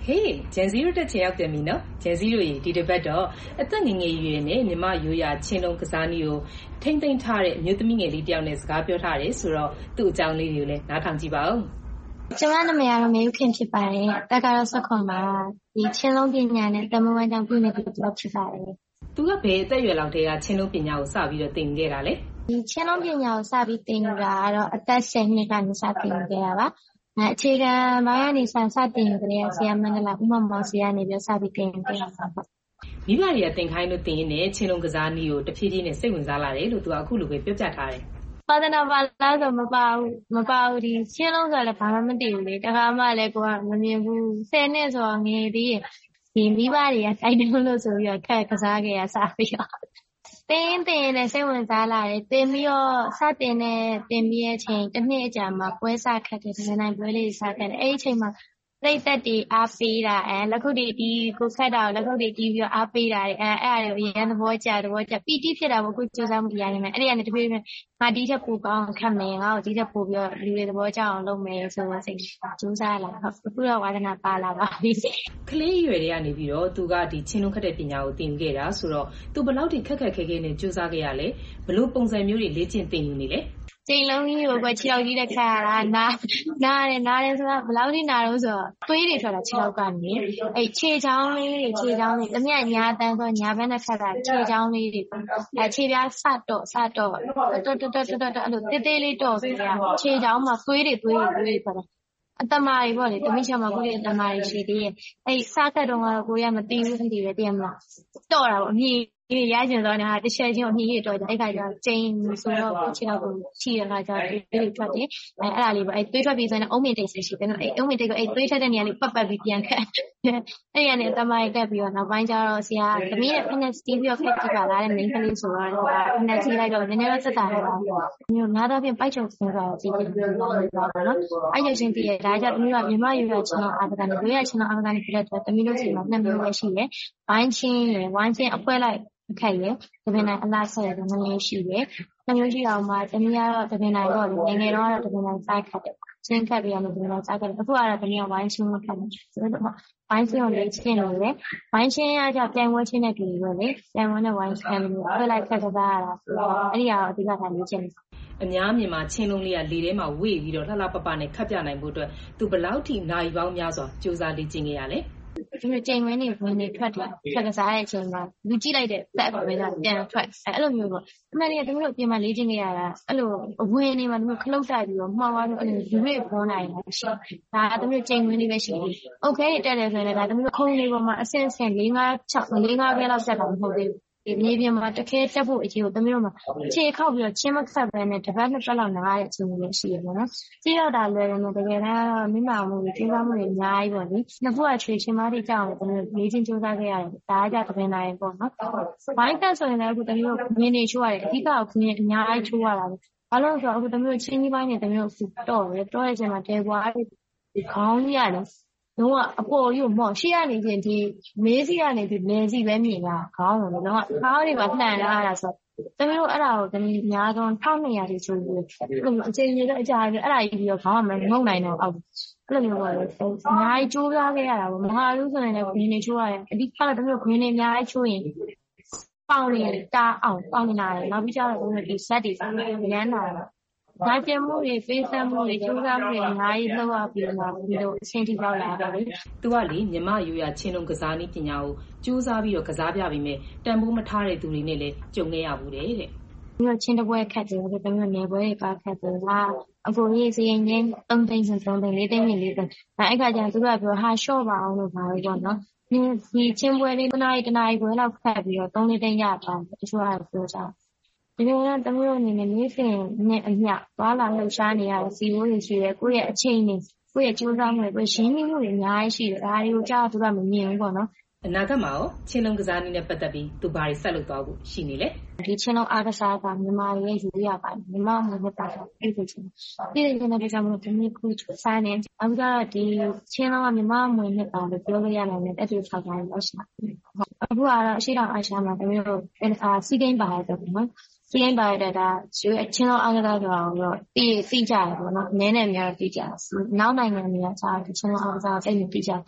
Hey, Gen Z တို့တက်ချင်ရောက်တယ်မီနော် Gen Z တို့ရေဒီတစ်ပတ်တော့အသက်ငယ်ငယ်ရွယ်နဲ့မြမရိုးရာချင်းလုံးကစားနည်းကိုထိမ့်သိမ့်ထားတဲ့အမျိုးသမီးငယ်လေးတယောက်နဲ့စကားပြောထားတယ်ဆိုတော့သူ့အကြောင်းလေးတွေကိုလည်းနားထောင်ကြည့်ပါဦးကျမနာမည်ကတော့မေယုခင်ဖြစ်ပါတယ်။တက်ကတော့19ပါ။ဒီချင်းလုံးပညာနဲ့တမန်ဝမ်းကြောင့်ပြုနေပြီတော့ဖြစ်ပါတယ်။သူကဘယ်အသက်အရွယ်လောက်တည်းကချင်းလုံးပညာကိုစပြီးတော့သင်ခဲ့တာလဲ။ဒီချင်းလုံးပညာကိုစပြီးသင်တာကတော့အသက်10နှစ်ကနေစသင်ခဲ့တာပါ။အခြေခံပိုင်းကနေစတင်ကြတဲ့ဆရာမန္တလာဥမမောင်ဆရာနေပြီးစပြီးသင်ခဲ့တာပါ။မိဘတွေကသင်ခိုင်းလို့သင်ရင်းနဲ့ချင်းလုံးကစားနည်းကိုတဖြည်းဖြည်းနဲ့စိတ်ဝင်စားလာတယ်လို့သူကအခုလိုပဲပြောပြထားတယ်။ပါဒနာပါလားဆိုမပါဘူးဒီချင်းလုံးဆိုလည်းဘာမှမသိဘူးလေတခါမှလည်းကိုကမမြင်ဘူး10နှစ်ဆိုတော့ငယ်သေးရဲ့ဒီမိဘတွေကတိုက်တယ်လို့ဆိုပြီးတော့ခက်ကစားခဲ့ရစားပြီးတော့တင်းနဲ့စိတ်ဝင်စားလာတယ်တင်ပြီးတော့စတင်တဲ့တင်ပြီးရဲ့ချိန်တစ်နှစ်အကြာမှာပွဲစခတ်တယ်ဒီနိုင်ပွဲလေးစခတ်တယ်အဲ့ဒီချိန်မှာပြိသက်တီအားပေးတာလက်ခုပ်တွေတီးကိုခတ်တာလက်ခုပ်တွေတီးပြီးတော့အားပေးတာအဲ့ဒါတွေအရင်သဘောကျပီတိဖြစ်တာပေါ့ကိုစူးစမ်းမှုအရင်နဲ့အဲ့ဒီကနေတဖြည်းဖြည်းငါဒီချက်ပိုကောင်းခတ်မယ်ငါ့ကိုဒီချက်ပိုပြီးတော့လူတွေသဘောကျအောင်လုပ်မယ်ဆိုတော့စိတ်စူးစမ်းလာအခုတော့ဝါဒနာပါလာပါပြီကလေးရွယ်တွေကနေပြီးတော့သူကဒီချင်းလုံးခတ်တဲ့ပညာကိုသင်ခဲ့တာဆိုတော့သူဘယ်လောက်ထိခက်ခဲနဲ့စူးစမ်းခဲ့ရလဲဘယ်လိုပုံစံမျိုးတွေလေ့ကျင့်သင်ယူနေလဲချိန်လုံးကြီးကိုခြေထောက်ကြီးနဲ့ခါရတာနားတယ်ဆိုတာဘယ်လောက်ထိနာတော့ဆိုတော့သွေးတွေထွက်တာခြေထောက်ကနေအဲ့ခြေချောင်းလေးတမက်ညာတန်းဆိုညာဘက်နဲ့ခတ်တာခြေချောင်းလေးတွေခြေပြားစတော့အဲ့လိုတေးသေးလေးတော့ဆိုရခြေချောင်းမှာသွေးတွေထွက်တာအတမာတွေပေါ့လေတမိချာမှာကိုယ့်ရဲ့အတမာတွေရှိသေးရဲ့အဲ့စားခတ်တော့ကတော့ကိုရမသိဘူးတည်ပဲတည်မလားတော့တာပေါ့အမြင်ရကျင်တော့နေတာတစ်ချက်ချင်းကိုညှိရတော့အဲ့ခါကျချိန်ဆိုတော့ခြေထောက်ကိုခြိရတာကျသွေးထွက်တယ်အဲ့ဒါလေးပေါ့အဲ့သွေးထွက်ပြီးဆိုရင်အုံးမြင့်တိတ်ရှိတယ်နော်အဲ့အုံးမြင့်တိတ်ကိုအဲ့သွေးထွက်တဲ့နေရာလေးပတ်ပြီးပြန်ခတ်အဲ့ရနေအတမရိုက်တက်ပြီးတော့နောက်ပိုင်းကျတော့ဆရာသမီးရဲ့ဖက်နဲ့စတီးပြီးတော့ခက်ကြည့်ပါလားတဲ့မိန်းကလေးဆိုတော့ဖက်နဲ့စီးလိုက်တော့နည်းနည်းတော့သက်သာတယ်ပေါ့မျိုးနားတော့ပြင်ပိုက်ချုံစင်းတော့ကြည့်ကြည့်ပါတော့နော်အဲ့ရုပ်ရှင်တည်းရဒါကြောင့်သမီးကမြမရွရချင်းတော့အာဖဂန်ကိုရွရချင်းတော့အာဖဂန်ပြည်တဲ့သမီးတို့စီမှာ2မျိုးပဲရှိတယ်ဘိုင်းချင်းရယ်ဝိုင်းချင်းအဖွဲလိုက်ခက်ရယ်တပင်နိုင်အလားဆက်ရယ်နည်းနည်းရှိတယ်။နှမျိုးရှိအောင်မှာတမီးကတော့တပင်နိုင်တော့လေငယ်တော့တပင်နိုင်စားခတ်တယ်။ချင်းခတ်ပြီးရမယ်တပင်နိုင်စားခတ်တယ်။အခုကတော့တမီးကဝိုင်းချင်းခတ်တယ်။ဆိုတော့ဝိုင်းချင်းကိုလေ့ကျင့်နေတယ်။ဝိုင်းချင်းကကြောင့်ပြန်ဝဲချင်းနဲ့ပြည်လို့လေပြန်ဝဲနဲ့ဝိုင်းချင်းပြီးဆွဲလိုက်ခတ်ကစားရတာဆိုတော့အဲ့ဒီကတော့အဓိကထားလေ့ကျင့်နေအများမြင်မှာချင်းလုံးလေးကလေထဲမှာဝေ့ပြီးတော့လှလှပပနဲ့ခတ်ပြနိုင်ဖို့အတွက်သူဘယ်လောက်ထိနာရီပေါင်းများစွာစူးစမ်းလေ့ကျင့်ခဲ့ရလဲဒီလိုချိန်ဝင်းနေဝင်နေထွက်ကစားတဲ့အချိန်မှာလူကြည့်လိုက်တဲ့သက်အပေါ်မှာပြန်ထွက်အဲ့လိုမျိုးပေါ့အမှန်တကယ်တို့ပြင်မှာလေ့ကျင့်နေရတာအဲ့လိုအဝင်နေမှာတို့ခလုတ်တိုက်ပြီးတော့မှားသွားလို့အဲ့လိုလူတွေပေါ်နိုင်တာရှိဒါတို့ချိန်ဝင်းလေးပဲရှိတယ်โอเคတက်တယ်ဆိုရင်လည်းဒါတို့ခုံးလေးပေါ်မှာအဆင့်4 5 6 4 5ပြလောက်တက်တာမဟုတ်သေးဘူးဒီမြေပြင်မှာတခဲတက်ဖို့အရေးကိုသမီးတို့မှာခြေခောက်ပြီးတော့ချင်းမခတ်ပဲနဲ့တစ်ပတ်နှစ်ပတ်လောက်နားတဲ့အချိန်မျိုးရှိရပါတော့။ကြည့်တော့တာလွယ်တယ်နဲ့တကယ်တမ်းမိမမှုတွေကျင်းပမှုတွေအများကြီးပေါ့လေ။နှစ်ခုကချွေချင်းမတွေကြောက်တယ်သမီးတို့လေ့ကျင့်စူးစမ်းခဲ့ရတယ်။ဒါကြတပင်နိုင်ပေါ့နော်။ဘိုင်းတက်ဆိုရင်လည်းအခုသမီးတို့ငင်းနေချိုးရတယ်။အဓိကကငင်းအများကြီးချိုးရတာပဲ။ဘာလို့လဲဆိုတော့အခုသမီးတို့ချင်းကြီးပိုင်းနဲ့သမီးတို့တော့တယ်။တော့တဲ့အချိန်မှာတဲပွားဒီခေါင်းကြီးရတယ်။တော့အပေါ်ရုံမော့ရှိရနေချင်းဒီမေးစီကနေဒီလဲစီပဲမြင်တာခေါင်းတော့တော့ခေါင်းတွေမှာလှန်လာတာဆိုသမီးတို့အဲ့ဒါကိုသမီးအများဆုံး1200တိဆိုပြီးအချိန်ကြီးတော့အကြာကြီးအဲ့ဒါကြီးပြီးတော့ခေါင်းကမငုံနိုင်တော့အောက်အဲ့လိုမျိုးပါလေအများကြီးကျိုးစားခဲ့ရတာပေါ့မဟာလူဆိုရင်လည်းခင်းနေချိုးရတယ်အဓိကတော့သမီးတို့ခင်းနေအများကြီးချိုးရင်ပေါင်နေတာအောင်ပေါင်နေတာနောက်ပြီးကျတော့သမီးတို့ဒီ set တွေရမ်းလာတော့ဒါကျမှုတွေပေးစမ်းမှုတွေကျိုးစားမှုတွေအများကြီးလောက်ပြီးတော့ဒီလိုအချင်းတိရောက်လာတယ်လေသူကလေမြမရိုးရချင်းလုံးကစားနည်းပညာကိုကျိုးစားပြီးတော့ကစားပြပြီးမြဲတန်ဖိုးမထားတဲ့သူတွေနဲ့လည်းကြုံခဲ့ရဘူးတဲ့ပြီးတော့ချင်းတပွဲခတ်တယ်ဒါပေမဲ့နေပွဲတွေပါခတ်တယ်ဟာအကိုကြီးစီရင်ချင်း3သိန်း3သိန်း4သိန်း4သိန်းဒါအဲ့ခါကျရင်သူကပြောဟာ short ပါအောင်လို့ပါပဲပေါ့နော်ဒီချင်းပွဲလေးတနားပွဲလောက်ခတ်ပြီးတော့3သိန်းရတာတချို့ကပြောကြဒီလိုတော့သမီးတို့အနေနဲ့နေ့စဉ်နဲ့အမျှသွားလာလှုပ်ရှားနေရတဲ့စီဝိုးတွေရှိတယ်ကိုယ့်ရဲ့အချိန်တွေကိုယ့်ရဲ့ကြိုးစားမှုတွေကိုရင်းနှီးမှုတွေအများကြီးရှိတယ်ဒါတွေကိုကြားသူကမမြင်ဘူးပေါ့နော်အနာဂတ်မှာရောချင်းလုံးကစားနည်းနဲ့ပတ်သက်ပြီးသူဘာတွေဆက်လုပ်သွားဖို့ရှိနေလဲဒီချင်းလုံးအားကစားကမြန်မာရဲ့ယူရပါတယ်မြန်မာမျိုးပါတာအဲ့ဒီချင်းဒီနေ့ကမှသမီးခုစားနေအခုကတော့ဒီချင်းလုံးကမြန်မာမျိုးနဲ့ပါလို့ပြောလို့ရနိုင်တယ်အဲ့ဒီထောက်ထားလို့ရှိတယ်အခုကတော့အရှိတောင်အာရှမှာသမီးတို့စီဂိမ်းပါတယ်ပေါ့နော်စီဂိမ်းပါတဲ့ဒါချင်းလုံးအားကစားကတော့သိကြရပေါ့နော်နည်းနည်းများသိကြနောက်နိုင်ငံတွေကစားချင်းလုံးအားကစားစိတ်မသိကြ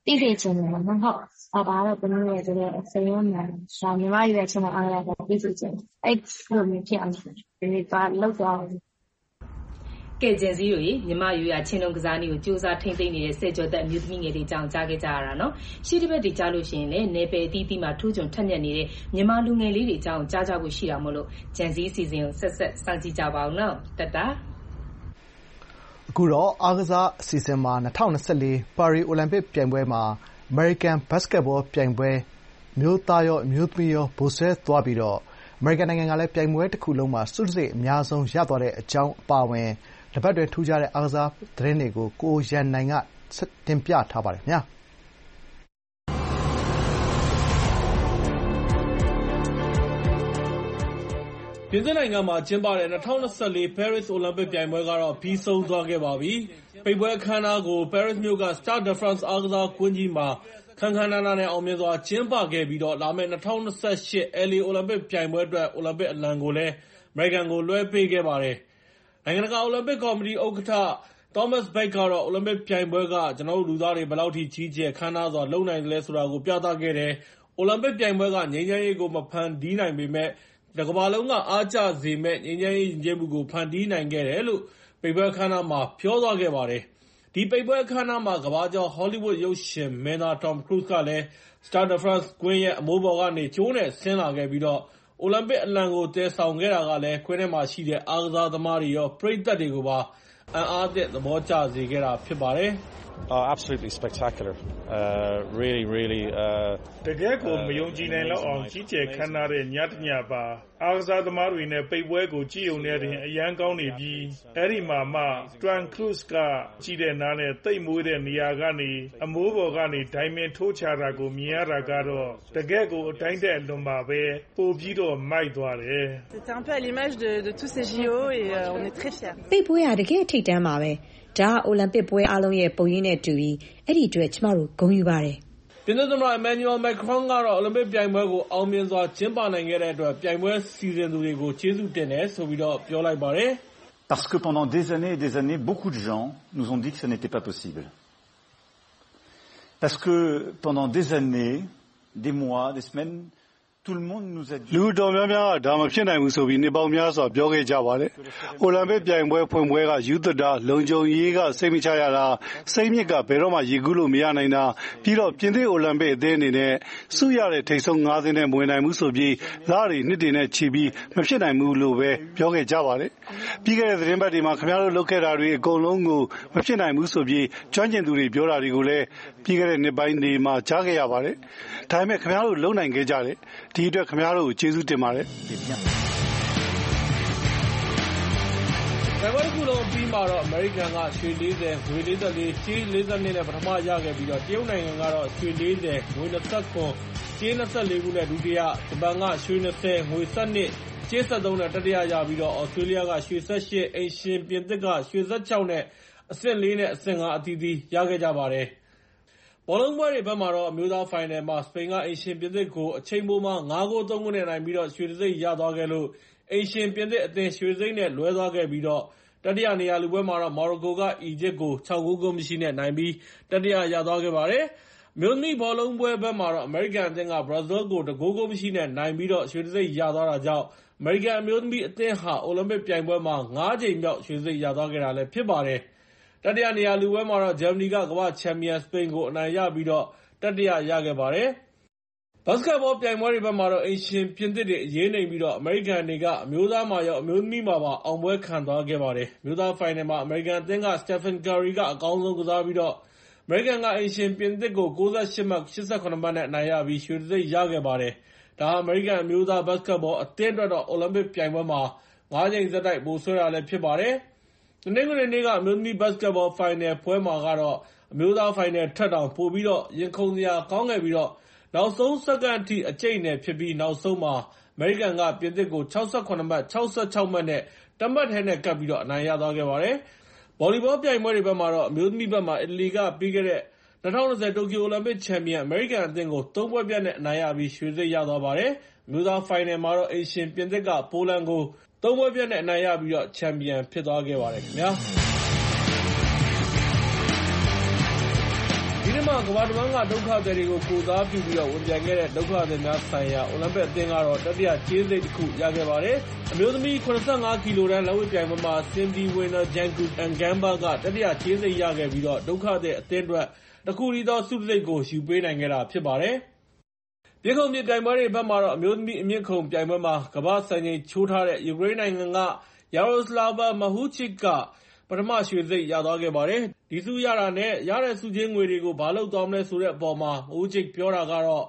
သိစေချင်တယ်နော်ဟုတ်ဒါတော့ဘယ်လိုလဲဆိုတော့စိတ်ရောနာဒါညီမရွေးချင်တဲ့အားလည်းသိစေချင်အဲ့လိုမျိုးဖြစ်အောင်ဒီကလောက်သွားတယ်ကဲဂျန်စီတို့ရေမြမယူရချင်းလုံးကစားနည်းကိုစူးစမ်းထိမ့်သိမ့်နေတဲ့စေကျော်သက်အမျိုးသမီးငယ်တွေကြောင်းကြားခဲ့ကြရတာနော်ရှေ့တစ်ပတ်ဒီကြားလို့ရှိရင်လည်းနယ်ပယ်အသီးသီးမှာထူးချွန်ထက်မြက်နေတဲ့မြမလူငယ်လေးတွေကြောင်းကြားကြဖို့ရှိတာမို့လို့ဂျန်စီအစီအစဉ်ကိုဆက်စောင့်ကြည့်ကြပါဦးနော်တတအခုတော့အားကစားအစီအစဉ်မှာ2024ပါရီအိုလံပစ်ပြိုင်ပွဲမှာအမေရိကန်ဘတ်စကတ်ဘောပြိုင်ပွဲမျိုးသားရောအမျိုးသမီးရောဗိုလ်စွဲသွားပြီးတော့အမေရိကန်နိုင်ငံကလည်းပြိုင်ပွဲတစ်ခုလုံးမှာဆုတံဆိပ်အများဆုံးရသွားတဲ့အကြောင်းအပါအဝင်တပတ်တွင်ထူးခြားတဲ့အားကစားသတင်းတွေကိုကိုရန်နိုင်ကတင်ပြထားပါတယ်ခင်ဗျာပြင်သစ်နိုင်ငံမှာကျင်းပတဲ့2024 Paris Olympic ပြိုင်ပွဲကတော့ပြီးဆုံးသွားခဲ့ပါပြီ။ပိတ်ပွဲအခမ်းအနားကို Paris မြို့က Stade de France အားကစားကွင်းကြီးမှာခမ်းခမ်းနားနားနဲ့အောင်မြင်စွာကျင်းပခဲ့ပြီးတော့လာမယ့်2028 LA Olympic ပြိုင်ပွဲအတွက်အိုလံပစ်အလံကိုလည်းအမေရိကန်ကိုလွှဲပေးခဲ့ပါတယ်။နိုင်ငံတကာအိုလံပစ်ကော်မတီဥက္ကဋ္ဌ Thomas Bach ကတော့အိုလံပစ်ပြိုင်ပွဲကကျွန်တော်တို့လူသားတွေဘယ်လောက်ထိကြီးကျယ်ခမ်းနားစွာလုပ်နိုင်သလဲဆိုတာကိုပြသခဲ့တယ်။အိုလံပစ်ပြိုင်ပွဲကငြိမ်းချမ်းရေးကိုမဖန်တီးနိုင်ပေမဲ့တကမ္ဘာလုံးကအားကျစေမဲ့ငြိမ်းချမ်းရေးယဉ်ကျေးမှုကိုဖန်တီးနိုင်ခဲ့တယ်လို့ပိတ်ပွဲအခမ်းအနားမှာပြောသွားခဲ့ပါတယ်။ဒီပိတ်ပွဲအခမ်းအနားမှာကမ္ဘာကျော်ဟောလိဝုဒ်ရုပ်ရှင်မင်းသား Tom Cruise ကလည်း Stade de France ကွင်းရဲ့အမိုးပေါ်ကနေကျိုးနဲ့ဆင်းလာခဲ့ပြီးတော့အိုလံပစ်အလံကိုတည်ဆောင်ခဲ့တာကလည်းကွင်းထဲမှာရှိတဲ့အားကစားသမားတွေရောပရိသတ်တွေကိုပါအံ့အားသင့်သဘောကျစေခဲ့တာဖြစ်ပါတယ်။ Absolutely spectacular. Really တကယ်ကိုမယုံကြည်နိုင်လောက်အောင်ကြီးကျယ်ခမ်းနားတဲ့ညတညပါအားကစားသမားတွေနဲ့ပိတ်ပွဲကိုကြည့်ုံနဲ့တင်အရန်ကောင်းနေပြီးအဲ့ဒီမှာမှ Tom Cruise ကကြည့်တဲ့နားနဲ့တိတ်မွေးတဲ့နေရာကနေအမိုးပေါ်ကနေဒိုင်မင်ထိုးချတာကိုမြင်ရတာကတော့တကယ်ကိုအတိုင်းတဲ့အလွန်ပါပဲပို့ပြီးတော့မိုက်သွားတယ် C'était un peu à l'image de tous ces JO et on est très fiers. ပိတ်ပွဲကတကယ်ထိတ်တန်းပါပဲဒါအိုလံပစ်ပွဲအားလုံးရဲ့ပုံရိပ်နဲ့တူပြီးအဲ့ဒီအတွက်ကျမတို့ဂုဏ်ယူပါတယ်ပြင်သစ်သမ္မတ Emmanuel Macron ကတော့အိုလံပစ်ပြိုင်ပွဲကိုအောင်မြင်စွာကျင်းပနိုင်ခဲ့တဲ့အတွက်ပြိုင်ပွဲစီစဉ်သူတွေကိုကျေးဇူးတင်တယ်ဆိုပြီးတော့ပြောလိုက်ပါတယ် Parce que pendant des années et des années beaucoup de gens nous ont dit que ce n'était pas possible. Parce que pendant des années, des mois, des semaines tout le monde nous a dit လူတော်များများကဒါမဖြစ်နိုင်ဘူးဆိုပြီးနေပေါင်းများစွာပြောခဲ့ကြပါတယ်။အိုလံပစ်ပြိုင်ပွဲဖွင့်ပွဲကယူသတာလုံခြုံရေးကစိတ်မချရတာစိတ်မြစ်ကဘယ်တော့မှရေကူးလို့မရနိုင်တာပြီးတော့ပြင်သစ်အိုလံပစ်အသင်းအနေနဲ့စုရတဲ့ထိပ်ဆုံး၅သင်းနဲ့မဝင်နိုင်ဘူးဆိုပြီးလားတွေနှစ်တွေနဲ့ချီပြီးမဖြစ်နိုင်ဘူးလို့ပဲပြောခဲ့ကြပါတယ်။ပြီးခဲ့တဲ့သတင်းပတ်တွေမှာခင်ဗျားတို့လုပ်ခဲ့တာတွေအကုန်လုံးကိုမဖြစ်နိုင်ဘူးဆိုပြီးကျွမ်းကျင်သူတွေပြောတာတွေကိုလည်းပြီးခဲ့တဲ့နှစ်ပိုင်းတွေမှာကြားခဲ့ရပါတယ်။ဒါပေမဲ့ခင်ဗျားတို့လုံနိုင်ခဲ့ကြတယ်ဒီအတွက်ခင်ဗျားတို့ကိုကျေးဇူးတင်ပါတယ်။ဘယ်လိုခုလုံးပြီးမှာတော့အမေရိကန်ကရွှေ40ငွေ44ကြေး42နဲ့ပထမရခဲ့ပြီးတော့တရုတ်နိုင်ငံကတော့ရွှေ40ငွေ29ကြေး24ခုနဲ့ဒုတိယဂျပန်ကရွှေ20ငွေ12ကြေး73နဲ့တတိယရပြီးတော့ဩစတြေးလျကရွှေ18အိမ်ရှင်ပြင်သစ်ကရွှေ16နဲ့အဆင့်4နဲ့အဆင့်5အသီးသီးရခဲ့ကြပါတယ်။ဘောလုံးပွဲတွေဘက်မှာတော့အမျိုးသားဖိုင်နယ်မှာစပိန်ကအိမ်ရှင်ပြင်သစ်ကိုအချိန်ပိုမှာ9ဂိုး3ဂိုးနဲ့နိုင်ပြီးတော့ရွှေတံဆိပ်ရသွားခဲ့လို့အိမ်ရှင်ပြင်သစ်အသင်းရွှေတံဆိပ်နဲ့လွဲသွားခဲ့ပြီးတော့တတိယနေရာလူပွဲမှာတော့မော်ရိုကိုကအီဂျစ်ကို6ဂိုးမရှိနဲ့နိုင်ပြီးတတိယရသွားခဲ့ပါတယ်။မြို့သမီးဘောလုံးပွဲဘက်မှာတော့အမေရိကန်အသင်းကဘရာဇီးကို1ဂိုးမရှိနဲ့နိုင်ပြီးတော့ရွှေတံဆိပ်ရသွားတာကြောင့်အမေရိကန်အမျိုးသမီးအသင်းဟာအိုလံပစ်ပြိုင်ပွဲမှာ9ကြိမ်မြောက်ရွှေတံဆိပ်ရသွားခဲ့တာလည်းဖြစ်ပါတယ်။တတိယနေရာလူပွဲမှာတော့ဂျာမနီကကမ္ဘာ့ချန်ပီယံစပိန်ကိုအနိုင်ရပြီးတော့တတိယရခဲ့ပါတယ်။ဘတ်စကတ်ဘောပြိုင်ပွဲတွေဘက်မှာတော့အိမ်ရှင်ပြင်သစ်တွေအရေးနိမ့်ပြီးတော့အမေရိကန်တွေကအမျိုးသားမှာရောအမျိုးသမီးမှာပါအောင်ပွဲခံသွားခဲ့ပါတယ်။မျိုးသားဖိုင်နယ်မှာအမေရိကန်အသင်းက Stephen Curry ကအကောင်းဆုံးကစားပြီးတော့အမေရိကန်ကအိမ်ရှင်ပြင်သစ်ကို68မှတ်88မှတ်နဲ့အနိုင်ရပြီးရွှေတံဆိပ်ရခဲ့ပါတယ်။ဒါဟာအမေရိကန်အမျိုးသားဘတ်စကတ်ဘောအသင်းအတွက်တော့အိုလံပစ်ပြိုင်ပွဲမှာ9ကြိမ်ဆက်တိုက်ပိုဆွဲတာလည်းဖြစ်ပါတယ်။ဒီနေ့ကနေ့ကအမျိုးသမီးဘတ်စကတ်ဘောဖိုင်နယ်ပွဲမှာကတော့အမျိုးသားဖိုင်နယ်ထက်တောင်ပိုပြီးတော့ရင်ခုန်စရာကောင်းခဲ့ပြီးတော့နောက်ဆုံးစက္ကန့်အထိအကျိတ်နဲ့ဖြစ်ပြီးနောက်ဆုံးမှာအမေရိကန်ကပြင်သစ်ကို68မှတ်66မှတ်နဲ့တမှတ်ထဲနဲ့ကပ်ပြီးတော့အနိုင်ရသွားခဲ့ပါတယ်။ဗော်လီဘောပြိုင်ပွဲတွေဘက်မှာတော့အမျိုးသမီးဘက်မှာအီတလီကပြီးခဲ့တဲ့2020တိုကျိုအိုလံပစ်ချန်ပီယံအမေရိကန်အသင်းကို3ပွဲပြတ်နဲ့အနိုင်ရပြီးရွှေတံဆိပ်ရသွားပါတယ်။အမျိုးသားဖိုင်နယ်မှာတော့အိမ်ရှင်ပြင်သစ်ကပိုလန်ကို3ပွဲပြတ်နဲ့အနိုင်ရပြီးတော့ချန်ပီယံဖြစ်သွားခဲ့ပါတယ်ခင်ဗျာ။ ဒီနှစ်မှာကမ္ဘာတဝန်းကဒုက္ခသည်တွေကိုကိုယ်စားပြုပြီးဝင်ပြိုင်ခဲ့တဲ့ဒုက္ခသည်များဆိုင်ရာအိုလံပစ်အသင်းကတော့တတိယကြေးစိတ်တစ်ခုရခဲ့ပါတယ်။အမျိုးသမီး85ကီလိုတန်းလက်ဝှေ့ပြိုင်ပွဲမှာ Cindy Winner Janku Ngamba ကတတိယကြေးစိတ်ရခဲ့ပြီးဒုက္ခသည်အသင်းအတွက်တစ်ခုတည်းသောဆုတံဆိပ်ကိုယူပေးနိုင်ခဲ့တာဖြစ်ပါတယ်။ပြစ်ခုံမြစ်ပြိုင်ပွဲတွေဘက်မှာတော့အမျိုးသမီးအမြင့်ခုံပြိုင်ပွဲမှာကမ္ဘာ့စံချိန်ချိုးထားတဲ့ယူကရိန်းနိုင်ငံက Yaroslava Mahuchik ကပထမရွှေတံဆိပ်ရသွားခဲ့ပါတယ်။ဒီဆုရတာနဲ့ရတဲ့ဆုကြေးငွေတွေကိုဘာလုပ်သွားမလဲဆိုတဲ့အပေါ်မှာ Mahuchik ပြောတာကတော့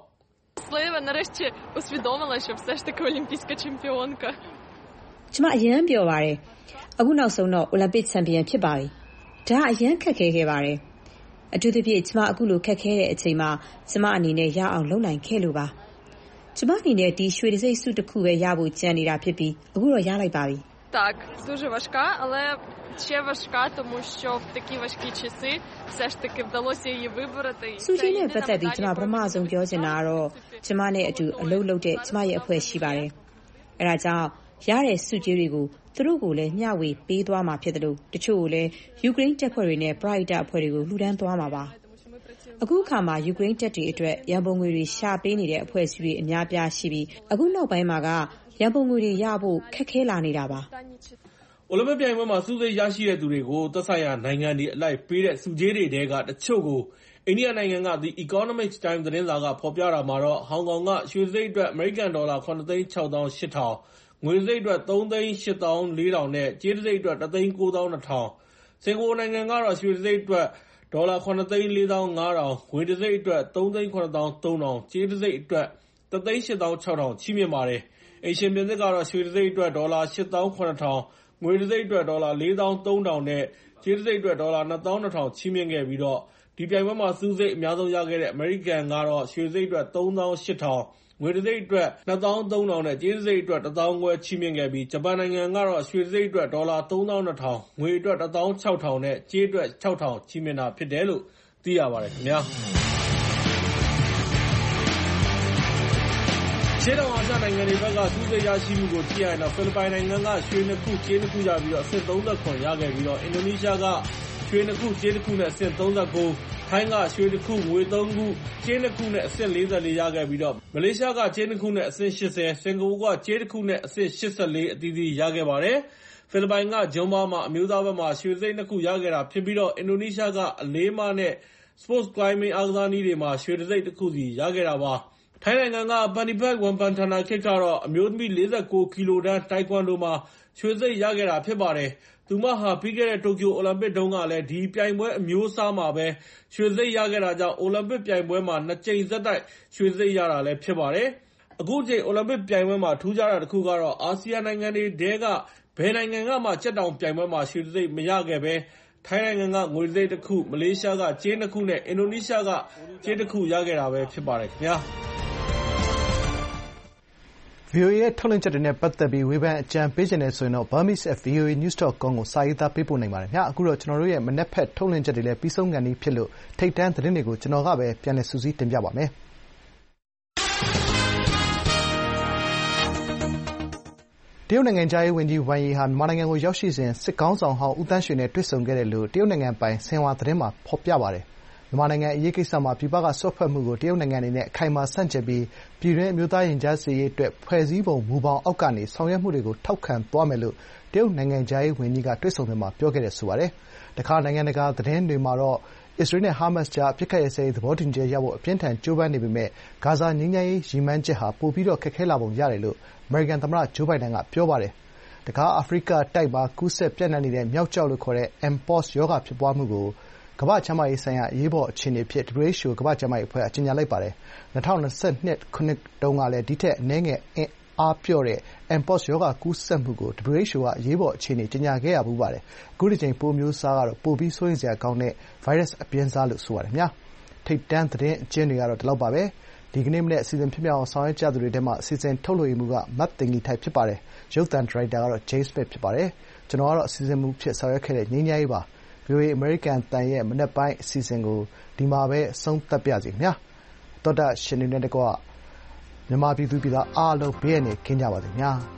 ကျမအရန်ပျော်ပါတယ်။အခုနောက်ဆုံးတော့အိုလံပစ်ချန်ပီယံဖြစ်ပါပြီ။ဒါအရန်ခက်ခဲခဲ့ပါတယ်။အထူးသဖြင့်ကျမအခုလိုခက်ခဲတဲ့အချိန်မှာကျမအနေနဲ့ရအောင်လုပ်နိုင်ခဲ့လို့ပါ။ကျမအနေနဲ့ဒီရွှေတံဆိပ်ဆုတစ်ခုပဲရဖို့ကြံနေတာဖြစ်ပြီးအခုတော့ရလိုက်ပါပြီ။ Так, дуже важка, але ще важка, тому що в такі важкі часи все ж таки вдалося її вибороти. ဆုကြေးနဲ့ပတ်သက်ပြီးကျမပထမဆုံးပြောချင်တာကတော့ကျမနဲ့အတူအလုပ်လုပ်တဲ့ကျမရဲ့အဖွဲ့ရှိပါတယ်။အဲဒါကြောင့်ရတဲ့ဆုကြေးတွေကိုသူတို့ကိုလည်းမျှဝေပေးသွားမှာဖြစ်တယ်လို့တချို့ကိုလည်းယူကရိန်းတပ်ဖွဲ့တွေနဲ့ပရိုက်တာအဖွဲ့တွေကိုလှူဒန်းသွားမှာပါ။အခုအခါမှာယူကရိန်းတပ်တွေအတွက်ရန်ပုံငွေတွေရှာပေးနေတဲ့အဖွဲ့အစည်းတွေအများပြားရှိပြီးအခုနောက်ပိုင်းမှာကရန်ပုံငွေတွေရဖို့ခက်ခဲလာနေတာပါ။အိုလံပစ်ပြိုင်ပွဲမှာဆုစိတ်ရရှိတဲ့သူတွေကိုသက်ဆိုင်ရာနိုင်ငံတွေအလိုက်ပေးတဲ့ဆုကြေးတွေထဲကတချို့ကိုအိန္ဒိယနိုင်ငံက The Economic Times သတင်းစာကဖော်ပြတာမှာတော့ဟောင်ကောင်ကရွှေစိတ်အတွက်အမေရိကန်ဒေါ်လာ$9,680,000 ငွေစိတ်အတွက်$3,84,000 နဲ့ကြေးစိတ်အတွက်$1,920,000 စင်ကာပူနိုင်ငံကတော့ရွှေစိတ်အတွက်ဒေါ်လာ$9,450,000 ငွေစိတ်အတွက်$3,730,000 ကြေးစိတ်အတွက်$1,860,000 ချီးမြှင့်ပါတယ်။အိမ်ရှင်ပြင်သစ်ကတော့ရွှေတံဆိပ်အတွက်ဒေါ်လာ$8,700,000 ငွေတံဆိပ်အတွက်ဒေါ်လာ$4,300,000 နဲ့ကြေးတံဆိပ်အတွက်ဒေါ်လာ$2,200,000 ချီးမြှင့်ခဲ့ပြီးဒီပြိုင်ပွဲမှာဆုတံဆိပ်အများဆုံးရခဲ့တဲ့အမေရိကန်ကတော့ရွှေတံဆိပ်အတွက်$38,000 ငွေတံဆိပ်အတွက်$2,300,000 နဲ့ကြေးတံဆိပ်အတွက်$1,500,000 ချီးမြှင့်ခဲ့ပြီးဂျပန်နိုင်ငံကတော့ရွှေတံဆိပ်အတွက်ဒေါ်လာ$32,000 ငွေအတွက်$16,000 နဲ့ကြေးအတွက်$6,000 ချီးမြှင့်တာဖြစ်တယ်လို့သိရပါတယ်ခင်ဗျာ။ရှေ့တောင်အာရှနိုင်ငံတွေဘက်ကဆုစိတ်ရရှိမှုကိုကြည့်ရရင်ဖိလစ်ပိုင်နိုင်ငံကရွှေ2ခုကြေး2ခုရပြီးအဆင့်37ရခဲ့ပြီးအင်ဒိုနီးရှားကရွှေ2ခုကြေး1ခုနဲ့အဆင့်39ထိုင်းကရွှေ1ခုငွေ3ခုကြေး2ခုနဲ့အဆင့်44ရခဲ့ပြီးမလေးရှားကကြေး2ခုနဲ့အဆင့်80စင်ကာပူကကြေး1ခုနဲ့အဆင့်84အသီးသီးရခဲ့ပါတယ်။ဖိလစ်ပိုင်ကဂျွန်ဘာမှာအမျိုးသားဘက်မှာရွှေစိတ်2ခုရခဲ့တာဖြစ်ပြီးအင်ဒိုနီးရှားကအလေးမနဲ့ Sports Climbing အားကစားနည်းတွေမှာရွှေတံဆိပ်1ခုစီရခဲ့တာပါ။ထိုင်းနိုင်ငံက Panipat Wonpanthanakitt ကတော့အမျိုးသမီး49ကီလိုတန်းတိုက်ကွမ်ဒိုမှာရွှေတံဆိပ်ရခဲ့တာဖြစ်ပါတယ်။သူမဟာပြီးခဲ့တဲ့တိုကျိုအိုလံပစ်တုန်းကလည်းဒီပြိုင်ပွဲအမျိုးအစားမှာပဲရွှေတံဆိပ်ရခဲ့တာကြောင့်အိုလံပစ်ပြိုင်ပွဲမှာ2ကြိမ်ဆက်တိုက်ရွှေတံဆိပ်ရတာလည်းဖြစ်ပါတယ်။အခုချိန်အိုလံပစ်ပြိုင်ပွဲမှာထူးခြားတာတစ်ခုကတော့အာဆီယံနိုင်ငံတွေထဲကဘယ်နိုင်ငံကမှကြက်တောင်ပြိုင်ပွဲမှာရွှေတံဆိပ်မရခဲ့ဘဲထိုင်းနိုင်ငံကငွေတံဆိပ်1ခုမလေးရှားကကြေး2ခုနဲ့အင်ဒိုနီးရှားကကြေး1ခုရခဲ့တာပဲဖြစ်ပါတယ်ခင်ဗျာ။ VOA ရဲ့ထုတ်လွှင့်ချက်တွေနဲ့ပတ်သက်ပြီးဝေဖန်အကြံပေးချင်တယ်ဆိုရင်တော့ burmese@voanews.com ကိုစာရေးသားပေးပို့နိုင်ပါတယ်။အခုတော့ကျနော်တို့ရဲ့မနက်ဖက်ထုတ်လွှင့်ချက်တွေလည်းပြီးဆုံးခါနီးဖြစ်လို့ထိပ်တန်းသတင်းတွေကိုကျနော်ကပဲပြန်လည်စုစည်းတင်ပြပါမယ်။တရုတ်နိုင်ငံခြားရေးဝန်ကြီးဝမ်ယီဟာမြန်မာနိုင်ငံကိုရောက်ရှိစဉ်စစ်ခေါင်းဆောင်ဟောင်းဦးသန်းရွှေနဲ့တွေ့ဆုံခဲ့တယ်လို့တရုတ်နိုင်ငံပိုင်ဆင်ဟွာသတင်းမှာဖော်ပြပါတယ်။မြန်မာနိုင်ငံအရေးကိစ္စမှာပြည်ပကစွက်ဖက်မှုကိုတရုတ်နိုင်ငံအနေနဲ့အခိုင်အမာဆန့်ကျင်ပြီးပြည်တွင်းအမျိုးသားရင်ကြားစေ့ရေးအတွက်ဖွဲ့စည်းပုံမူဘောင်အောက်ကနေဆောင်ရွက်မှုတွေကိုထောက်ခံသွားမယ်လို့တရုတ်နိုင်ငံခြားရေးဝန်ကြီးကတွေ့ဆုံစဉ်မှာပြောခဲ့တယ်ဆိုပါတယ်။တခါနိုင်ငံတကာသတင်းတွေမှာတော့အစ္စရေးနဲ့ဟာမတ်စ်ကြားအပစ်အခတ်ရပ်စဲရေးသဘောတူညီချက်ရဖို့အပြင်းအထန်ကြိုးပမ်းနေပေမယ့်ဂါဇာငြိမ်းချမ်းရေးရည်မှန်းချက်ဟာပိုပြီးခက်ခဲလာပုံရတယ်လို့အမေရိကန်သမ္မတဂျိုးဘိုင်ဒန်ကပြောပါတယ်။တခါအာဖရိကတိုက်မှာကူးစက်ပျံ့နှံ့နေတဲ့မျောက်ကျောက်လို့ခေါ်တဲ့ Mpox ရောဂါဖြစ်ပွားမှုကိုကမ္ဘာ့ကျန်းမာရေးဆိုင်ရာအရေးပေါ်အခြေအနေအဖြစ် WHO ကမ္ဘာ့ကျန်းမာရေးအဖွဲ့ကကြေညာလိုက်ပါတယ်။၂၀၂၂ခုနှစ်တုန်းကလည်းဒီထက်အနည်းငယ်အားပျော့တဲ့ Mpox ရောဂါကူးစက်မှုကို WHO ကအရေးပေါ်အခြေအနေကြေညာခဲ့ရဖူးပါတယ်။အခုတကြိမ်ပိုးအမျိုးအစားကတော့ပိုပြီးစိုးရိမ်စရာကောင်းတဲ့ဗိုင်းရပ်စ်အပြင်းအစားလို့ဆိုပါတယ်။ထိပ်တန်းသတင်းအကျဉ်းတွေကတော့ဒီလောက်ပါပဲ။ဒီကနေ့မနက်အစီအစဉ်ဖြစ်မြောက်အောင်ဆောင်ရွက်ကြသူတွေထဲမှာအစီအစဉ်ထုတ်လွှင့်ရေးမှူးကမသိင်္ဂီထိုက်ဖြစ်ပါတယ်။ရုပ်သံဒါရိုက်တာကတော့ Jay Smith ဖြစ်ပါတယ်။ကျွန်တော်ကတော့အစီအစဉ်မှူးအဖြစ်ဆောင်ရွက်ခဲ့တဲ့ငြိမ်းချမ်းရေးပါ။ VOA အမေရိကန်အသံရဲ့မနက်ပိုင်းအစီအစဉ်ကိုဒီမှာပဲအဆုံးသတ်ပါရစေခင်ဗျာ။သောတရှင်တွေနဲ့တကွမြန်မာပြည်သူပြည်သားအားလုံးဘေးအန္တရာယ်ကင်းကြပါစေခင်ဗျာ။